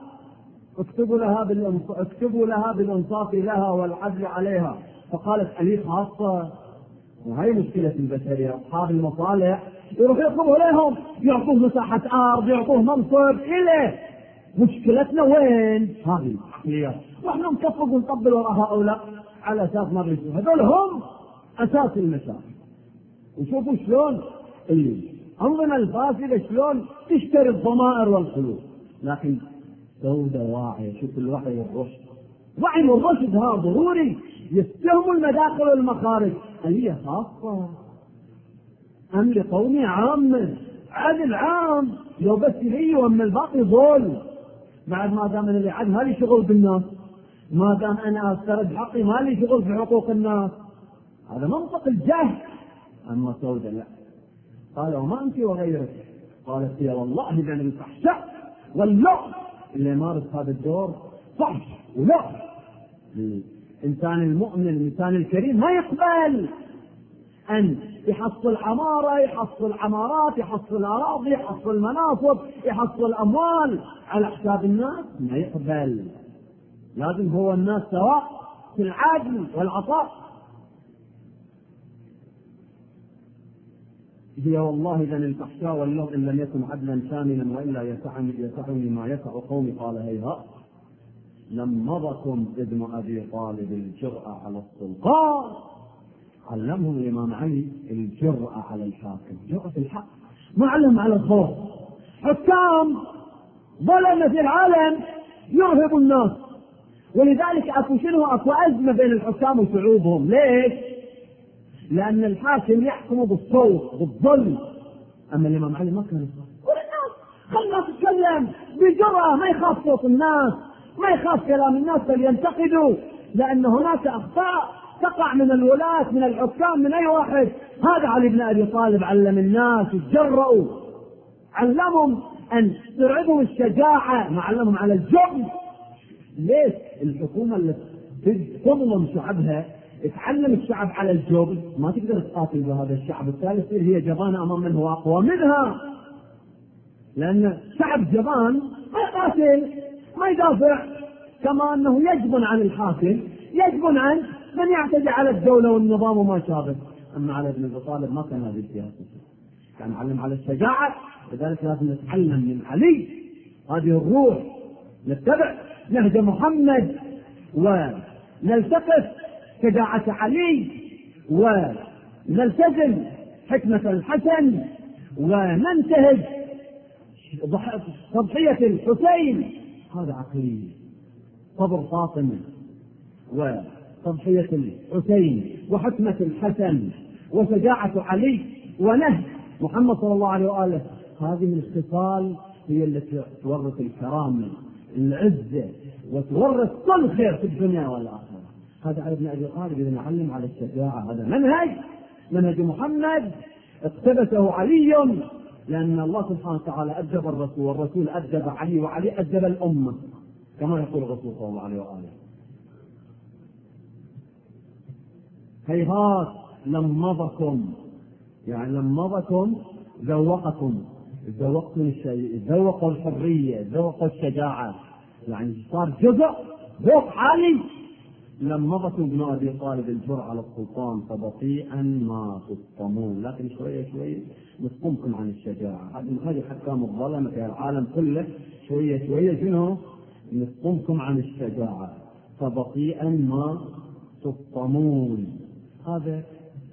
اكتبوا لها بالإنصاف لها والعدل عليها. فقالت علي خاصة، وهي مشكلة البشرية أصحاب المصالح يروح يطلبوا لهم يعطوه مساحة أرض يعطوه منصب إليه. مشكلتنا وين؟ هذه العقليات. واحنا نكفق ونطبل وراء هؤلاء على أساس ما بيشوفوا. هذول هم أساس المشاكل. وشوفوا شلون الأنظمة الفاسدة شلون تشتري الضمائر والقلوب. لكن سودة واعية. شوف الوعي والرشد. وعي والرشد هذا ضروري. يستهموا المداخل والمخارج. هي خاصة أم لقومي عامة عدل عام. لو بس هي وأما الباقي ظل. بعد ما دام اللي عاد ما لي شغل بالناس، ما دام أنا أسترد حقي ما لي شغل في حقوق الناس. هذا منطق الجهل. أما سودة لا. قال وما أنت وغيرك؟ قالت يا والله بين الفحشاء واللعب اللي يمارس هذا الدور فحش ولعب. الإنسان المؤمن الإنسان الكريم ما يقبل أن يحصل عمارة يحصل عمارات يحصل أراضي يحصل مناصب يحصل أموال على حساب الناس. ما يقبل. لازم هو الناس سواء في العدل والعطاء. هي والله إذا الفحشاء واللغم إن لم يكن عدلا كاملا وإلا يسعني ما يسع قومي. قال هيهات لمضكم ابن أبي طالب الجرأة على السلطان. علمهم الإمام علي الجرأة على الحاكم. جرأة الحق ما علم على الخوف. حكام ظلمة في العالم يرهب الناس. ولذلك أكو أزمة بين الحكام وشعوبهم. ليش؟ لأن الحاكم يحكم بالصوت بالظلم. أما الإمام علي ما كان يخاف. خلنا تتكلم بجرأة ما يخاف صوت الناس ما يخاف كلام الناس بل ينتقدوا. لأن هناك أخطاء تقع من الولاة من الحكام من أي واحد. هذا علي بن أبي طالب علم الناس يتجرؤوا. علمهم أن ترعبهم الشجاعة ما علمهم على الجبن. ليش؟ الحكومة اللي تظلم شعبها تعلم الشعب على الجبن. ما تقدر تقاتل بهذا الشعب. بالتالي تصير هي جبانة أمام من هو أقوى منها. لأن شعب جبان ما يقاتل ما يدافع. كما أنه يجبن عن الحاكم يجبن عن من يعتدي على الدولة والنظام وما شابه. أما علي بن أبي طالب ما كان هذه السياسة. كان علم على الشجاعة. لذلك لازم نتعلم من علي هذه الروح. نتبع نهج محمد ونلتقط شجاعة علي ونلتزم حكمة الحسن وننتهج تضحية الحسين. هذا عقلية. صبر فاطمة وتضحية الحسين وحكمة الحسن وشجاعة علي ونهج محمد صلى الله عليه وآله. هذه الخصال هي التي تورث الكرامة العزة وتورث كل خير في الدنيا والآخرة. هذا علي بن أبي طالب إذا نعلم على الشجاعة. هذا منهج محمد اقتبسه علي. لأن الله سبحانه وتعالى أدب الرسول والرسول أدب علي وعلي أدب الأمة كما يقول الرسول صلى الله عليه وآله. هيهات لمضكم يعني لمضكم ذوقكم. ذوقتم الشيء ذوقوا الحرية ذوقوا الشجاعة. يعني صار جزء ذوق عالي. لمضكم ابن أبي طالب الجرأة على السلطان فبطيئا ما تسطمون. لكن شوية شوية نسقمكم عن الشجاعة. هذه حكام الظلمة في العالم كله. شوية شوية شنو نسقمكم عن الشجاعة فبطيئا ما تسطمون. هذا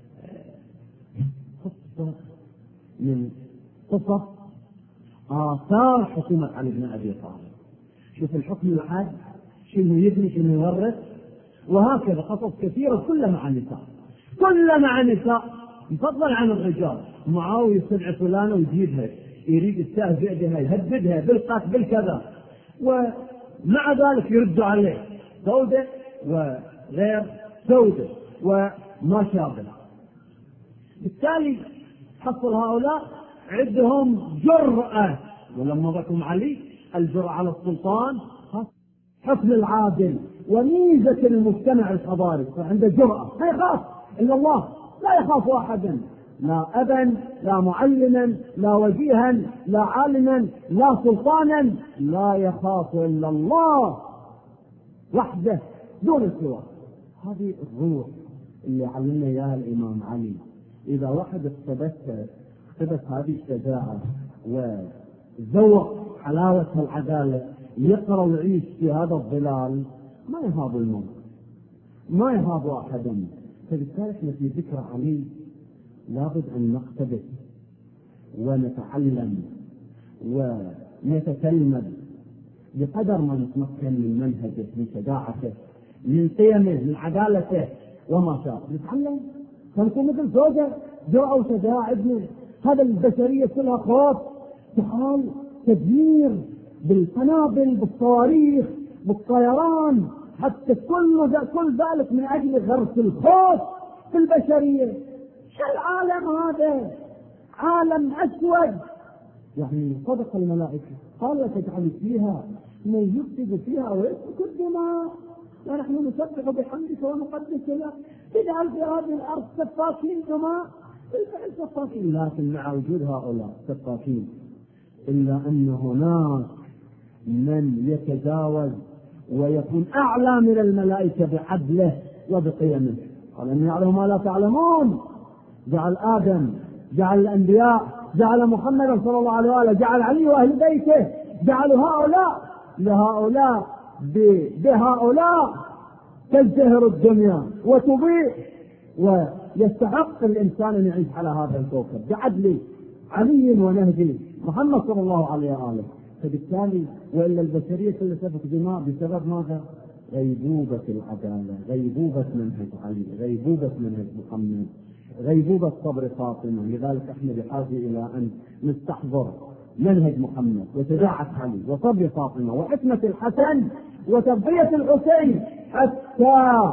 قصة من قصص آثار حكومة علي بن أبي طالب. شوف الحكم العادل شنو يبني شنو يورث. وهكذا قصص كثيرة كلها مع النساء، كلها مع النساء بفضل عن الرجال. معاوية يستدعي فلانة ويجيبها، يريد يستهزئ بها، يهددها بالقتل بالكذا، ومع ذلك يردوا عليه سودة وغير سودة وما شابه. بالتالي حصل هؤلاء عندهم جرأة، ولما ضكم علي الجرأة على السلطان حكم العادل وميزة المجتمع الحضاري، فعنده جرأة ما يخاف إلا الله، لا يخاف أحدا، لا أبا لا معلما لا وجيها لا عالما لا سلطانا، لا يخاف إلا الله وحده دون سواه. هذه الروح اللي علمنا إياها الإمام علي. إذا واحد اقتبس هذه الشجاعة وذوق حلاوة العدالة يقرأ ويعيش في هذا الظلال ما يهاب الموت، ما يهاب أحدا. فبالتالي احنا في ذكرى علي لابد أن نقتبس ونتعلم ونتكلم بقدر ما نتمكن من منهجه، من شجاعته، من قيمه، من عدالته وما شاء. نتعلم فنكون مثل زوجة جرأة وشجاعة ابنه. هذا البشرية كلها خوف، تحال تدمير بالقنابل بالصواريخ بالطيران، حتى كل ذلك من أجل غرس الخوف في البشرية. شو العالم هذا؟ عالم أسود. يعني صدق الملائكة قال تجعل فيها من يفسد فيها ويسفك الدماء ونحن نسبح بحمدك ونقدس لك، تجعل في هذه الأرض سفاكين دماء. بالفعل سفاكين، لكن مع وجود هؤلاء سفاكين إلا أن هناك من يتجاوز ويكون أعلى من الملائكة بعدله وبقيمه. قال إن يعلم ما لا تعلمون. جعل آدم، جعل الأنبياء، جعل محمد صلى الله عليه وآله، جعل علي وأهل بيته، جعلوا هؤلاء لهؤلاء بهؤلاء تزدهر الدنيا وتضيء، ويستحق الإنسان أن يعيش على هذا الكوكب بعدل علي ونهجه محمد صلى الله عليه وآله. فبالتالي وإلا البشرية كلها سفك دماء بسبب ماذا؟ غيبوبة العدالة، غيبوبة منهج علي، غيبوبة منهج محمد، غيبوبة صبر فاطمة. لذلك احنا بحاجة إلى أن نستحضر منهج محمد وشجاعة علي وصبر فاطمة وحكمة الحسن وتربية الحسين حتى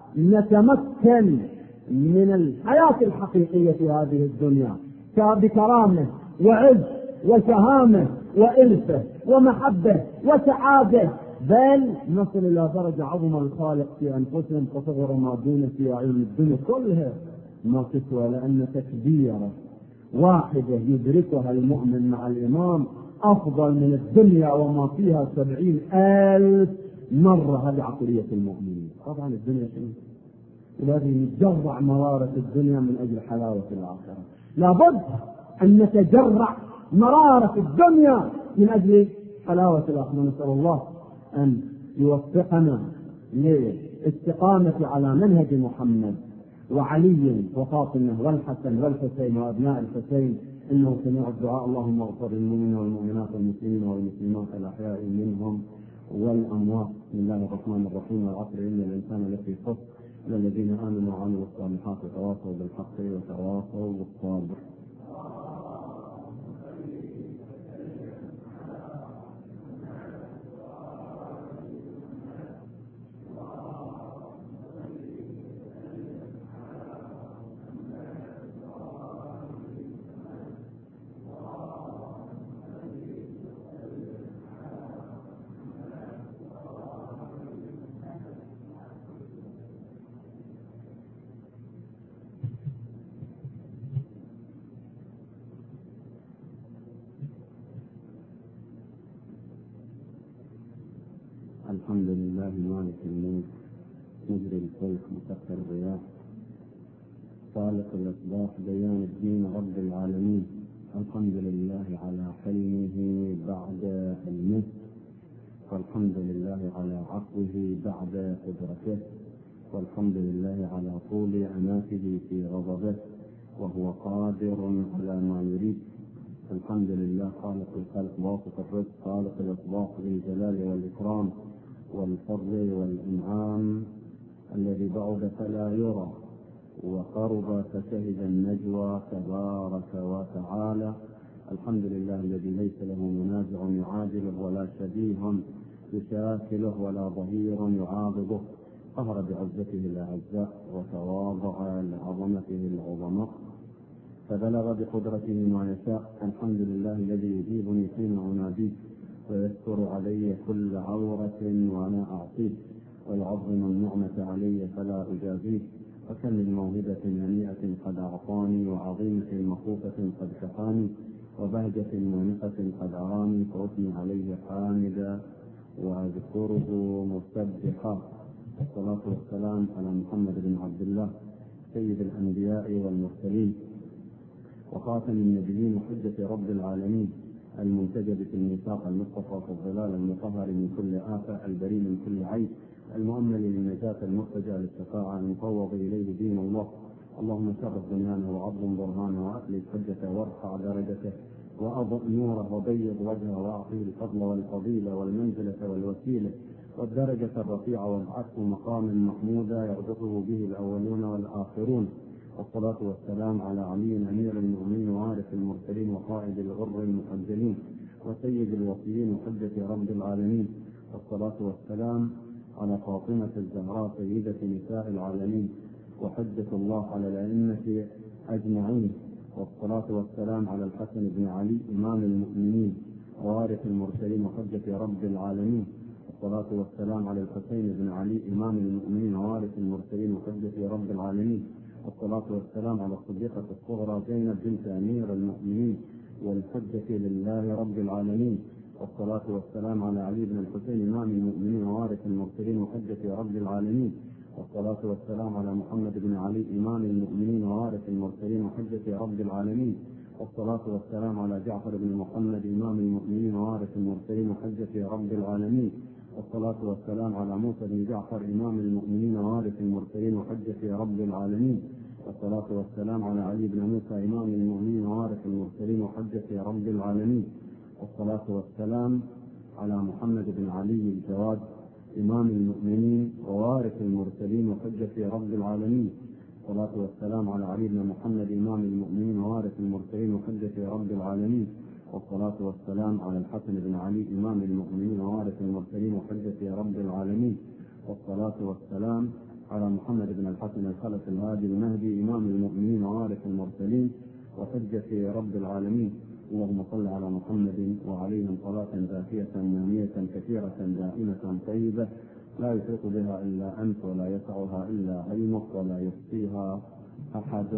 نتمكن من الحياة الحقيقية في هذه الدنيا بكرامة وعز وشهامة وإلفة ومحبة وسعادة، بل نصل إلى درجة عظمى الخالق في أنفسهم فصغر ما دون في أعين الدنيا كلها ما تسوى، لأن تكبيرة واحدة يدركها المؤمن مع الإمام أفضل من الدنيا وما فيها 70,000 مرة. هذه عقلية المؤمنين. طبعا الدنيا شيء الذي نتجرع مرارة الدنيا من أجل حلاوة الآخرة. لابد أن نتجرع مرارة الدنيا من أجل حلاوة الآخرة. نسأل الله أن يوفقنا للاستقامة على منهج محمد وعلي وفاطمة والحسن والحسين وأبناء الحسين، إنه سميع الدعاء. اللهم اغفر للمؤمنين والمؤمنات والمسلمين والمسلمات الأحياء منهم والأموات. بسم الله الرحمن الرحيم. والعصر إن الإنسان لفي خسر إلا الذين آمنوا وعملوا الصالحات وتواصوا بالحق وتواصوا بالصبر. الحمد لله مالك الملك مجري الفلك مسخر الرياح خالق الأصباح ديان الدين رب العالمين. الحمد لله على حلمه بعد حلمه، والحمد لله على عفوه بعد قدرته، والحمد لله على طول أناته في غضبه وهو قادر على ما يريد. الحمد لله خالق الخلق باسط الرزق خالق الأصباح ذي الجلال والإكرام والفضل والإنعام الذي بعد فلا يرى وقرب فشهد النجوى تبارك وتعالى. الحمد لله الذي ليس له منازع يعادله ولا شبيه يشاكله ولا ظهير يعاضده، قهر بعزته الأعزاء وتواضع لعظمته العظماء، فبلغ بقدرته ما يشاء. الحمد لله الذي يجيبني حين أناديه ويستر علي كل عورة وأنا أعطيه، ويعظم النعمة علي فلا أجازيه، وكم من موهبة هنيئة قد أعطاني، وعظيمة مخوفة قد كفاني، وبهجة مونقة قد أراني، فأثني عليه حامدا وأذكره مسبحا. والصلاة والسلام على محمد بن عبد الله سيد الأنبياء والمرسلين وخاتم النبيين وحجة رب العالمين، المنتجب في الميثاق المصطفى في الظلال المطهر من كل آفة، البريء من كل عيب، المؤمل للنجاة المرتجى للشفاعة، المفوض إليه دين الله. اللهم شرف دنيانا وعظم برهانه وأخلص حجته وارفع درجته وأضئ نوره وبيض وجهه وأعطيه الفضل والفضيلة والمنزلة والوسيلة والدرجة الرفيعة، وابعثه مقاما محمودا يرزقه به الأولون والآخرون. والصلاة والسلام على علي أمير المؤمنين ووارث المرسلين وقائد الغر المحجلين وسيد الوصيين وحجة رب العالمين. والصلاة والسلام على فاطمة الزهراء سيدة نساء العالمين وحجة الله على الأئمة أجمعين. والصلاة والسلام على الحسن بن علي إمام المؤمنين ووارث المرسلين وحجة رب العالمين. والصلاة والسلام على الحسين بن علي إمام المؤمنين ووارث المرسلين وحجة رب العالمين. والصلاة والسلام على الصديقة الصغرى زينب بنت أمير المؤمنين والحجة لله رب العالمين. والصلاة والسلام على علي بن الحسين إمام المؤمنين ووارث المرسلين وحجة رب العالمين. والصلاة والسلام على محمد بن علي إمام المؤمنين ووارث المرسلين وحجة رب العالمين. والصلاة والسلام على جعفر بن محمد إمام المؤمنين ووارث المرسلين وحجة رب العالمين. والصلاة والسلام على موسى بن جعفر إمام المؤمنين ووارث المرسلين وحجة رب العالمين. والصلاة والسلام على علي بن موسى إمام المؤمنين ووارث المرسلين وحجة رب العالمين. والصلاة والسلام على محمد بن علي الجواد إمام المؤمنين ووارث المرسلين وحجة رب العالمين. والصلاة والسلام على علي بن محمد إمام المؤمنين ووارث المرسلين وحجة رب العالمين. والصلاة والسلام على الحسن بن علي إمام المؤمنين ووارث المرسلين وحجة رب العالمين. والصلاة والسلام على محمد بن الحسن الخلف الهادي المهدي إمام المؤمنين ووارث المرسلين وحجة رب العالمين. اللهم صل على محمد وعليهم صلاة ذاتية نامية كثيرة دائمة طيبة لا يشرك بها إلا أنت ولا يسعها إلا علمك ولا يحصيها أحد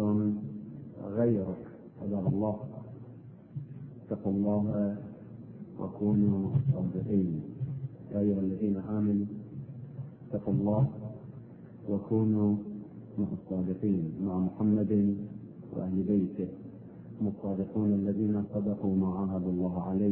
غيرك. عباد الله، اتقوا الله وكونوا صادقين. يا أيها الذين آمنوا اتقوا الله وكونوا مع الصادقين، مع محمد وأهل بيته، الصادقون الذين صدقوا ما عاهدوا الله عليه.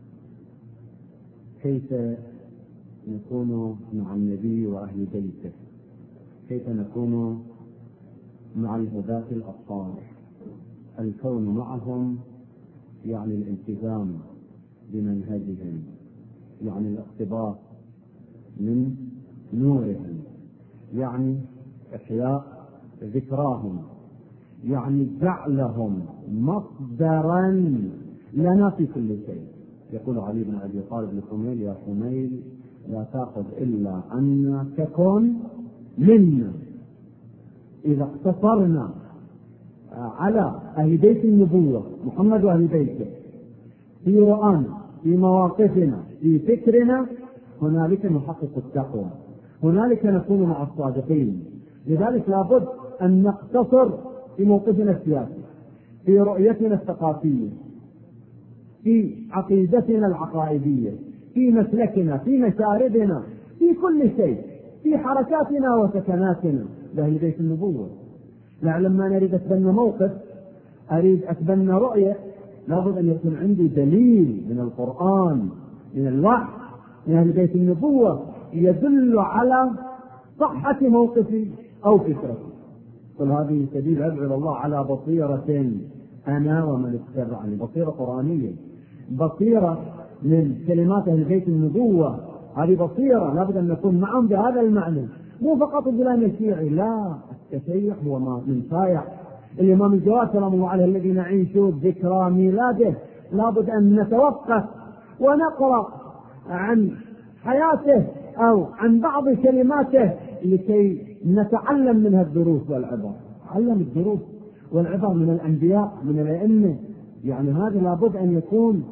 كيف نكون مع النبي وأهل بيته؟ كيف نكون مع الهداة الأبصار؟ الكون معهم يعني الالتزام بمنهجهم، يعني الاقتباس من نورهم، يعني إحياء ذكراهم، يعني جعلهم مصدرا لنا في كل شيء. يقول علي بن أبي طالب لحميل: يا حميل لا تأخذ إلا أن تكون منا. إذا اقتصرنا على أهل بيت النبوة محمد وأهل بيته في رؤانا، في مواقفنا، في فكرنا، هنالك نحقق التقوى، هنالك نكون مع الصادقين. لذلك لابد أن نقتصر في موقفنا السياسي، في رؤيتنا الثقافية، في عقيدتنا العقائدية، في مسلكنا، في مساردنا، في كل شيء، في حركاتنا وسكناتنا لأهل بيت النبوة. لما نريد أتبنى موقف، أريد أتبنى رؤية، لابد أن يكون عندي دليل من القرآن، من الوحي، من أهل بيت النبوة يدل على صحة موقفي أو فكرتي. قل هذه سبيل أدعو إلى الله على بصيرة أنا ومن اتبعني. بصيرة قرآنية، بصيرة من كلمات أهل بيت النبوة، هذه بصيرة لابد أن نكون معهم بهذا المعنى. مو فقط الإسلام الشيعي، لا، التشيع هو ما من شايع. الإمام الجواد سلام الله عليه الذي نعيش ذكرى ميلاده لابد أن نتوقف ونقرأ عن حياته أو عن بعض كلماته لكي نتعلم منها الدروس والعبر. علم الدروس والعبر من الأنبياء من الأئمة، يعني هذا لابد أن يكون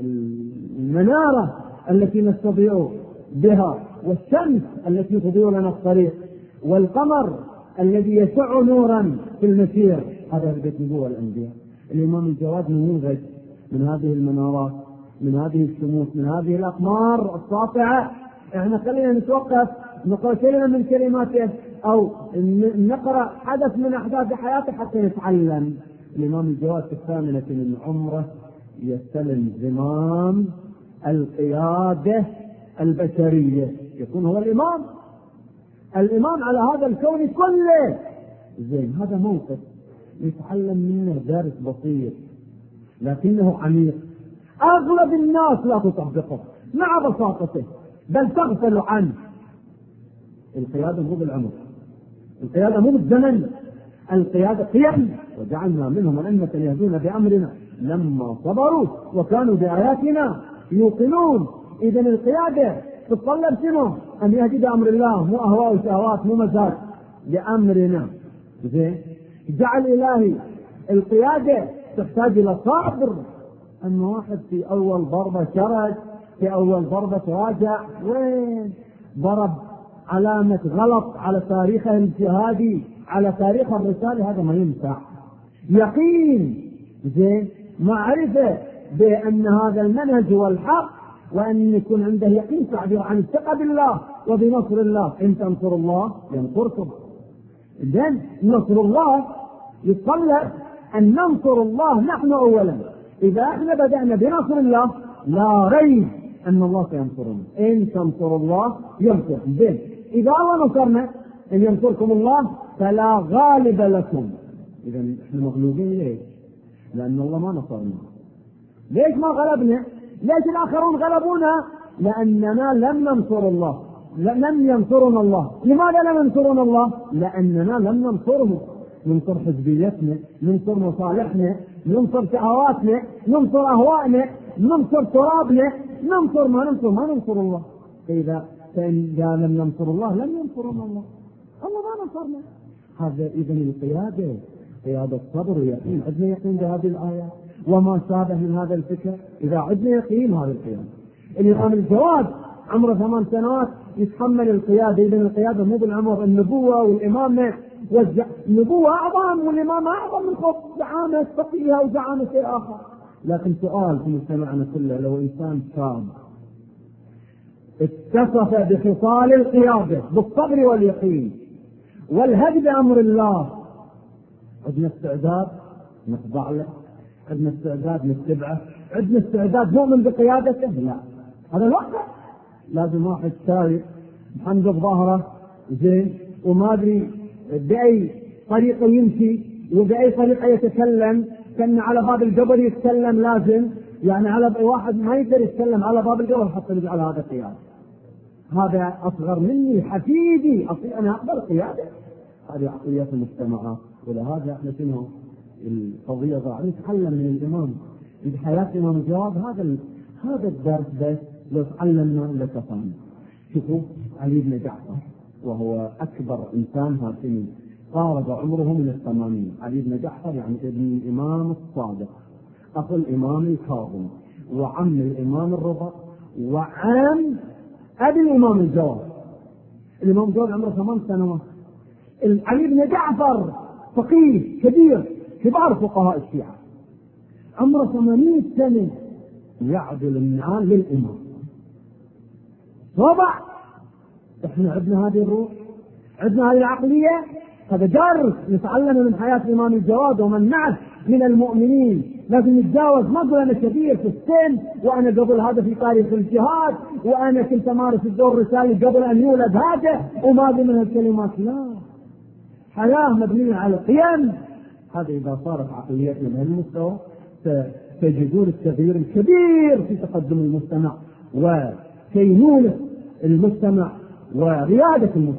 المنارة التي نستضيء بها، والشمس التي تضيء لنا الطريق، والقمر الذي يشع نورا في المسير. هذا بيت نبوة الأنبياء. الإمام الجواد نموذج من هذه المنارات، من هذه الشموس، من هذه الأقمار الساطعة. احنا خلينا نتوقف نقرأ كلمة من كلماته أو نقرأ حدث من أحداث حياته حتى نتعلم. الإمام الجواد في الثامنة من عمره يستلم زمام القيادة البشرية، يكون هو الإمام على هذا الكون كله. زين، هذا موقف يتعلم منه درس بسيط لكنه عميق. أغلب الناس لا تطبقه مع بساطته بل تغفل عنه. القيادة مو بالعمر، القيادة مو بالزمن، القيادة قيم. وجعلنا منهم أئمة يهدون بأمرنا لما صبروا وكانوا بآياتنا يوقنون. إذا القيادة تتطلب شنو؟ أن يهدي بأمر الله، مو أهواء وشهوات، مو مزاج، بأمرنا. زين، جعل إلهي القيادة تحتاج إلى صبر. أما واحد في أول ضربة شرد، في أول ضربة راجع، وين ضرب علامة غلط على تاريخه الجهادي، على تاريخ الرسالة، هذا ما ينفع. يقين، زين، معرفة بأن هذا المنهج هو الحق، وأن يكون عنده يقين تعبير عن الثقة بالله وبنصر الله. إن تنصروا الله ينصركم. إذن نصر الله يتطلب أن ننصر الله نحن أولا. إذا احنا بدأنا بنصر الله لا ريب أن الله سينصرنا. إن تنصروا الله ينصركم. زين، إذا الله نصرنا إن ينصركم الله فلا غالب لكم. إذا احنا مغلوبين ليش؟ لأن الله ما نصرنا. ليش ما غلبنا؟ ليش الآخرون غلبونا؟ لأننا لم ننصر الله، لم ينصرنا الله. لماذا لم ينصرنا الله؟ لأننا لم ننصره. ننصر حزبيتنا، ننصر مصالحنا، ننصر شهواتنا، ننصر أهوائنا، ننصر ترابنا، ننصر ما ننصر الله. فإذا لم ننصر الله لم ينصرنا الله، الله ما نصرنا. هذا إذن القيادة قيادة صبر ويقين. عندنا يقين بهذه الآيات وما شابه من هذا الفكر. إذا عندنا يقين هذا القيادة. الإمام الجواد عمره 8 سنوات يتحمل القيادة. إذن القيادة مو بالعمر، النبوة والإمامة النبوة أعظم والإمامة أعظم من خوف زعامة فقيهة وزعامة شيء آخر. لكن سؤال في مجتمعنا كله، لو إنسان شاب اتصف بخصال القيادة بالصبر واليقين والهدي بأمر الله، عندنا استعداد نخضع له؟ عندنا استعداد نتبعه؟ عندنا استعداد نؤمن بقيادته؟ لا، هذا الواقع. لازم واحد سايق محمد ظهره زين وما ادري بأي طريقة يمشي وبأي طريقة يتكلم، كان على باب القبر يتكلم، لازم يعني على واحد ما يقدر يتكلم على باب القبر حتى يجي على هذا القيادة. هذا أصغر مني، حفيدي، أنا أقبل قيادة. هذه عقليات المجتمعات. ولهذا احنا شنو القضية ضاع نتعلم من الإمام في حياة الإمام الجواد. هذا الدرس بس لو تعلمنا لكفانا. شوفوا علي بن جعفر وهو أكبر إنسان هاشمي، قارب عمره من 80. علي بن جعفر يعني ابن الإمام الصادق، أخو الإمام الكاظم، وعم الإمام الرضا، وعم أبي الإمام الجواد. الإمام الجواد عمره 8 سنوات. علي بن جعفر فقيه كبير، كبار فقهاء الشيعة، عمره 80 سنة يعدل النعال للإمام. ربع احنا عندنا هذه الروح، عندنا هذه العقلية. هذا درس نتعلم من حياة الإمام الجواد ومن معه من المؤمنين. لازم نتجاوز، ما أقول أنا كبير في السن وأنا قبل هذا في تاريخ الجهاد وأنا كنت أمارس الدور الرسالي قبل أن يولد هذا وما أدري من هالكلمات. لا، حياة مبنية على القيم. هذا إذا صارت عقليتنا بهالمستوى تجدون التغيير الكبير في تقدم المجتمع وكينونة المجتمع وريادة المجتمع.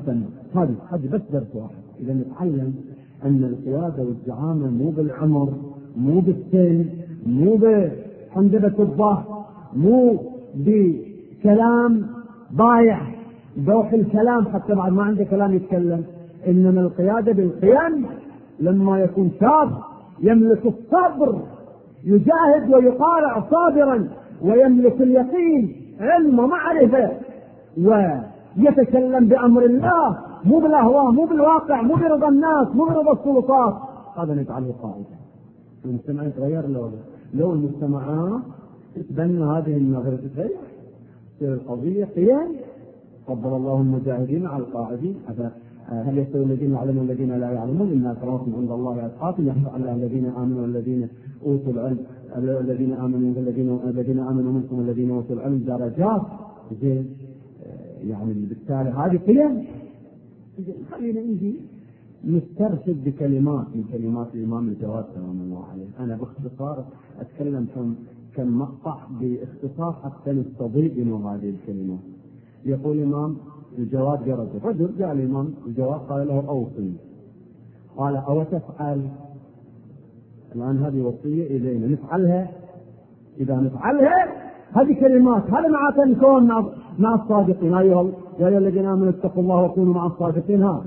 هذه بس درس واحد. إذا نتعلم أن القيادة والزعامة مو بالعمر، مو بالسن، مو بحنجبة الظهر، مو بكلام ضايع دوح الكلام حتى بعد ما عنده كلام يتكلم، إنما القيادة بالقيم. لما يكون شاب يملك الصبر، يجاهد ويقارع صابرا، ويملك اليقين علم ومعرفة، ويتكلم بأمر الله مو بالأهواء، مو بالواقع، مو برضا الناس، مو برضا السلطات. هذا نجعله قاعدة. المجتمع يتغير لو المجتمعات تتبنى هذه النظرة تتغير، تصير القضية قيام. فضل الله المجاهدين على القاعدين. هل يستوي الذين يعلمون والذين لا يعلمون؟ إن أكرمكم عند الله أتقاكم. يحفظ الله الذين آمنوا والذين أوتوا العلم، الذين آمنوا الذين آمنوا منكم والذين أوتوا العلم درجات. زين، يعني بالتالي هذه قيم. خلينا نجي نسترشد بكلمات من كلمات الإمام الجواد سلام الله عليه. أنا باختصار أتكلم كم مقطع باختصار حتى نستضيء بنوع هذه الكلمات. يقول الإمام الجواد رجل جاء الإمام الجواد قال له أوصي، قال أو تفعل. الآن هذه وصية إلينا نفعلها. إذا نفعلها هذه كلمات، هذا معناته نكون مع الصادقين. أيها الذين آمنوا اتقوا الله وكونوا مع الصادقين. هذا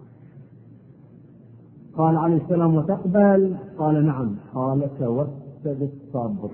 قال عليه السلام وتقبل؟ قال نعم. قال توسد الصبر.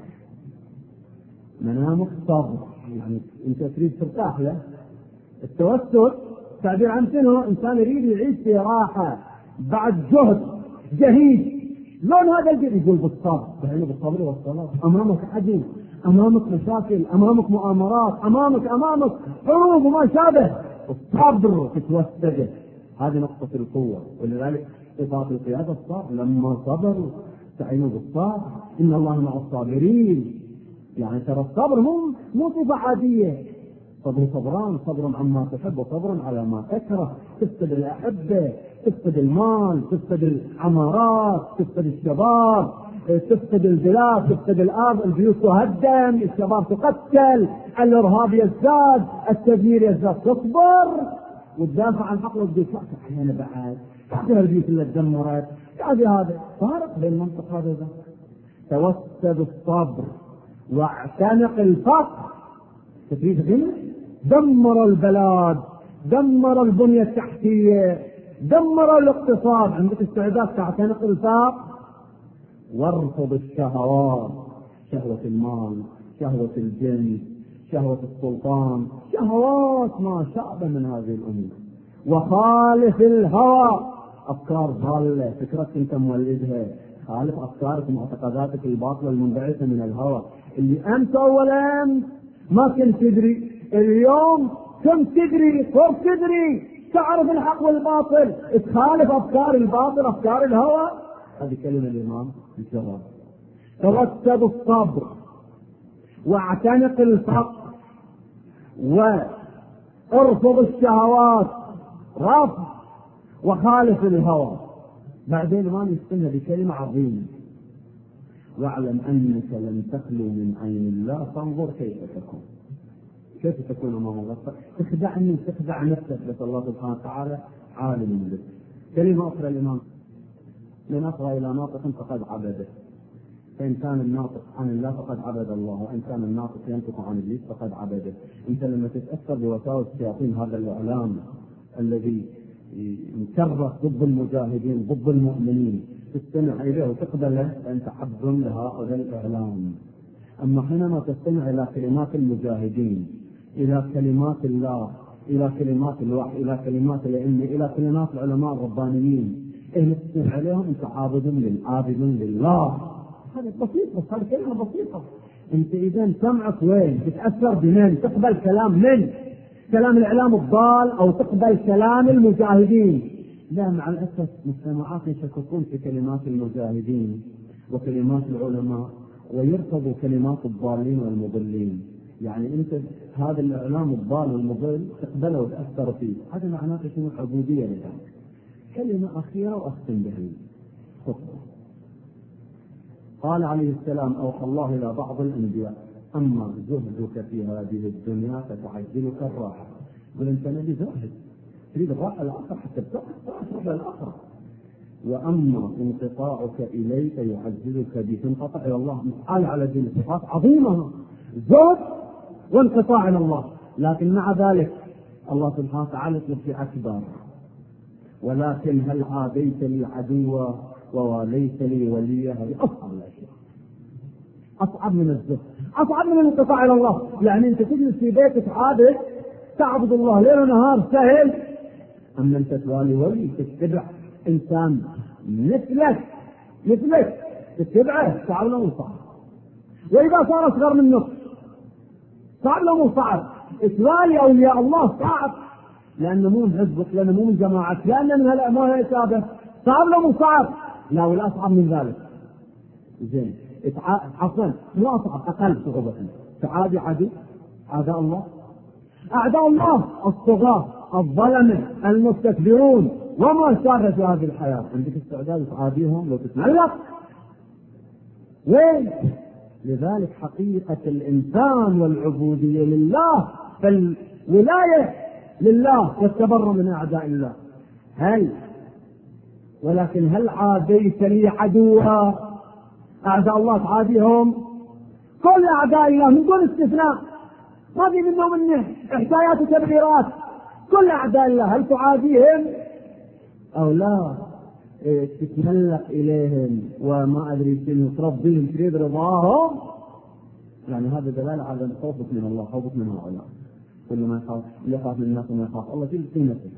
منامك صبر، يعني أنت تريد ترتاح له. التوسد تعبير عن شنو؟ إنسان يريد يعيش في راحة بعد جهيد. لون هذا الجهيد يقول بالصبر، يعني بالصبر والصلاة. أمامك عدو، أمامك مشاكل، أمامك مؤامرات، أمامك حروب وما شابه. الصبر تتوسده. هذه نقطة القوة. ولذلك صفات القيادة الصبر. لما صبروا استعينوا بالصبر إن الله مع الصابرين. يعني ترى الصبر مو صفة عادية. صبران، صبر عما تحب وصبر على ما تكره. تفسد الأحبة، تفسد المال، تفسد العمارات، تفسد الشباب، تفسد البلاد، تفسد الأرض، البيوت تهدم، الشباب تقتل، الإرهاب يزداد، التدمير يزداد. تصبر وتدافع عن حق الضيوف. أحيانا بعد البيوت اللي تدمرت. هذا فارق بين المنطق هذا. توسد الصبر واعتنق الفقر. تريد غنى؟ دمر البلاد، دمر البنية التحتية، دمر الاقتصاد. عندك استعداد تعتنق الفقر. وارفض الشهوات، شهوة المال، شهوة الجن، شهوة السلطان، شهوات ما شابه من هذه الأمور. وخالف الهوى، أفكار ضالة فكرة أنت مولدها. خالف أفكارك ومعتقداتك الباطلة المنبعثة من الهوى اللي أنت أولا ما كنت تدري، اليوم كنت تدري، صرت تدري، تعرف الحق والباطل، تخالف أفكار الباطل، أفكار الهوى. هذه كلمة الإمام الجواد. توسد الصبر واعتنق الفقر وارفض الشهوات، رفض، وخالف الهوى. بعدين ما نستنى بكلمة عظيمة: واعلم أنك لن تخلو من عين الله فانظر كيف تكون. كيف تكون أمام الله؟ تخدعني تخدع نفسك، بس الله سبحانه وتعالى عالم بك. كلمة أخرى الإمام: من أقرأ إلى ناطق فقد عبده. فإن كان الناطق عن الله فقد عبد الله، وإن كان الناطق ينطق عن إبليس فقد عبده. أنت لما تتأثر بوساوس الشياطين، هذا الإعلام الذي مكرس ضد المجاهدين ضد المؤمنين، تستمع إليه وتقبله، فأنت عبد لهؤلاء الإعلام. أما حينما تستمع إلى كلمات المجاهدين، إلى كلمات الله، إلى كلمات الوحي، إلى كلمات الأئمة، إلى كلمات العلماء الربانيين، إيه تستمع عليهم، أنت عابد لله. هذا بسيط، بس هذه كلمة بسيطة. أنت إذا سمعك وين؟ تتأثر بمن؟ تقبل كلام من؟ كلام الإعلام الضال أو تقبل كلام المجاهدين؟ لا، مع الأسف مجتمعات يشككون في كلمات المجاهدين وكلمات العلماء، ويرفضوا كلمات الضالين والمضلين. يعني أنت هذا الإعلام الضال والمضل تقبله وتأثر فيه، هذا معناته شنو؟ عبودية لله. كلمة أخيرة وأختم بها خطوة. قال عليه السلام: أوحى الله إلى بعض الأنبياء: أما زهدك في هذه الدنيا فتعجلك الراحة. قل أنت نبي زاهد، تريد الراحة الآخر حتى تروح للآخر. وأما انقطاعك إليك يعززك بتنقطع إلى الله. مسألة على ذي الصفات عظيمة، زهد وانقطاع إلى الله. لكن مع ذلك الله سبحانه وتعالى في أكبر. ولكن هل عاديت لي عدوا وواليت لي وليا؟ هذه أصعب الأشياء، أصعب من الزهد، أصعب من الانقطاع إلى الله. يعني أنت تجلس في بيتك عابد تعبد الله ليل ونهار سهل، أما أنت توالي ولي تتبع إنسان مثلك تتبعه صعب له صعب. وإذا صار أصغر من نصف صعب له صعب. توالي أولياء الله صعب، لأنه مو من حزبك، لأنه مو من جماعتك، لأنه من هالأمانة إصابة، صعب له صعب. لا ولا أصعب من ذلك. زين عفوا مو أصعب، أقل صعوبة. تعادي أعداء الله، أعداء الله الطغاة الظلمة المستكبرون وما شاء في هذه الحياة. عندك استعداد تعاديهم لو تتملق؟ وين؟ لذلك حقيقة الإنسان والعبودية لله، فالولاية لله والتبرؤ من أعداء الله. ولكن هل عاديت لي عدوا؟ أعداء الله تعاديهم؟ كل أعداء الله من دون استثناء، ما في منهم منه إحصائيات وتبريرات. كل أعداء الله هل تعاديهم أو لا؟ تتملق إليهم وما أدري شنو ترضيهم تريد رضاهم. يعني هذا دلالة على خوفك من الله، خوفك من هؤلاء. كل ما يخاف من الناس وما يخاف الله في سنته.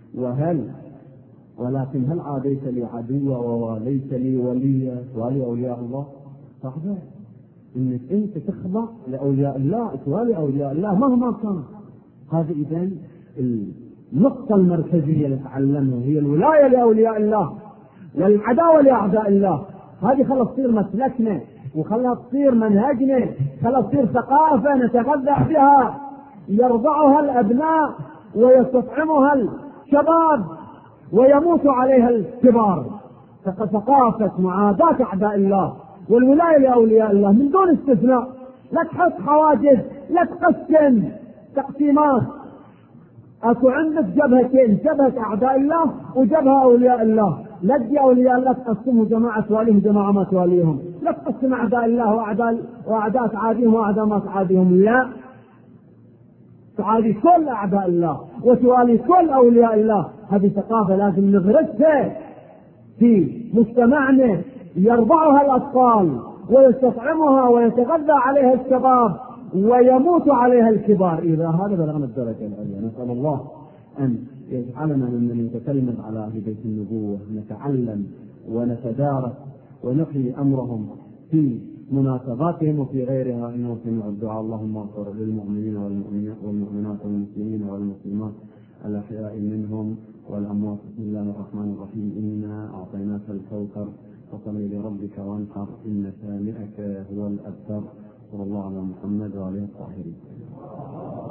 ولكن هل عاديت لي عدوا وواليت لي وليا؟ توالي أولياء الله صحيح، إنك أنت تخضع لأولياء الله، توالي أولياء الله مهما كان. هذه إذن النقطة المركزية اللي تعلمها هي الولاية لأولياء الله والعداوة لأعداء الله. هذه خلص تصير مسلكنا، وخلص تصير منهجنا، خلص تصير ثقافة نتغذى بها يرضعها الأبناء ويستطعمها الشباب ويموت عليها الكبار. ثقافة معاداة أعداء الله والولاية لأولياء الله من دون استثناء. لا تحط حواجز، لا تقسم تقسيمات. أكو عندك جبهتين، جبهة أعداء الله وجبهة أولياء الله. لا تجي أولياء الله تقسمه جماعة تواليهم جماعة ما تواليهم. لا تقسم أعداء الله وأعداء تعاديهم وأعداء ما تعاديهم. لا، تعادي كل أعداء الله وتوالي كل أولياء الله. هذه ثقافة لازم نغرسها في مجتمعنا، يرضعها الأطفال ويستطعمها ويتغذى عليها الشباب ويموت عليها الكبار. إذا هذا بلغنا الدرجة العليا. نسأل الله أن يجعلنا ممن يتكلم على أهل بيت النبوة، نتعلم ونتدارس ونحيي أمرهم في مناسباتهم وفي غيرها. إنه سمع الدعاء. اللهم اغفر للمؤمنين والمؤمنات والمسلمين والمسلمات الأحياء منهم والأموات. بسم الله الرحمن الرحيم. إنا أعطيناك الكوثر فصل لربك وانحر إن شانئك هو الأبتر. صلى الله على محمد وعلى آله الطاهرين.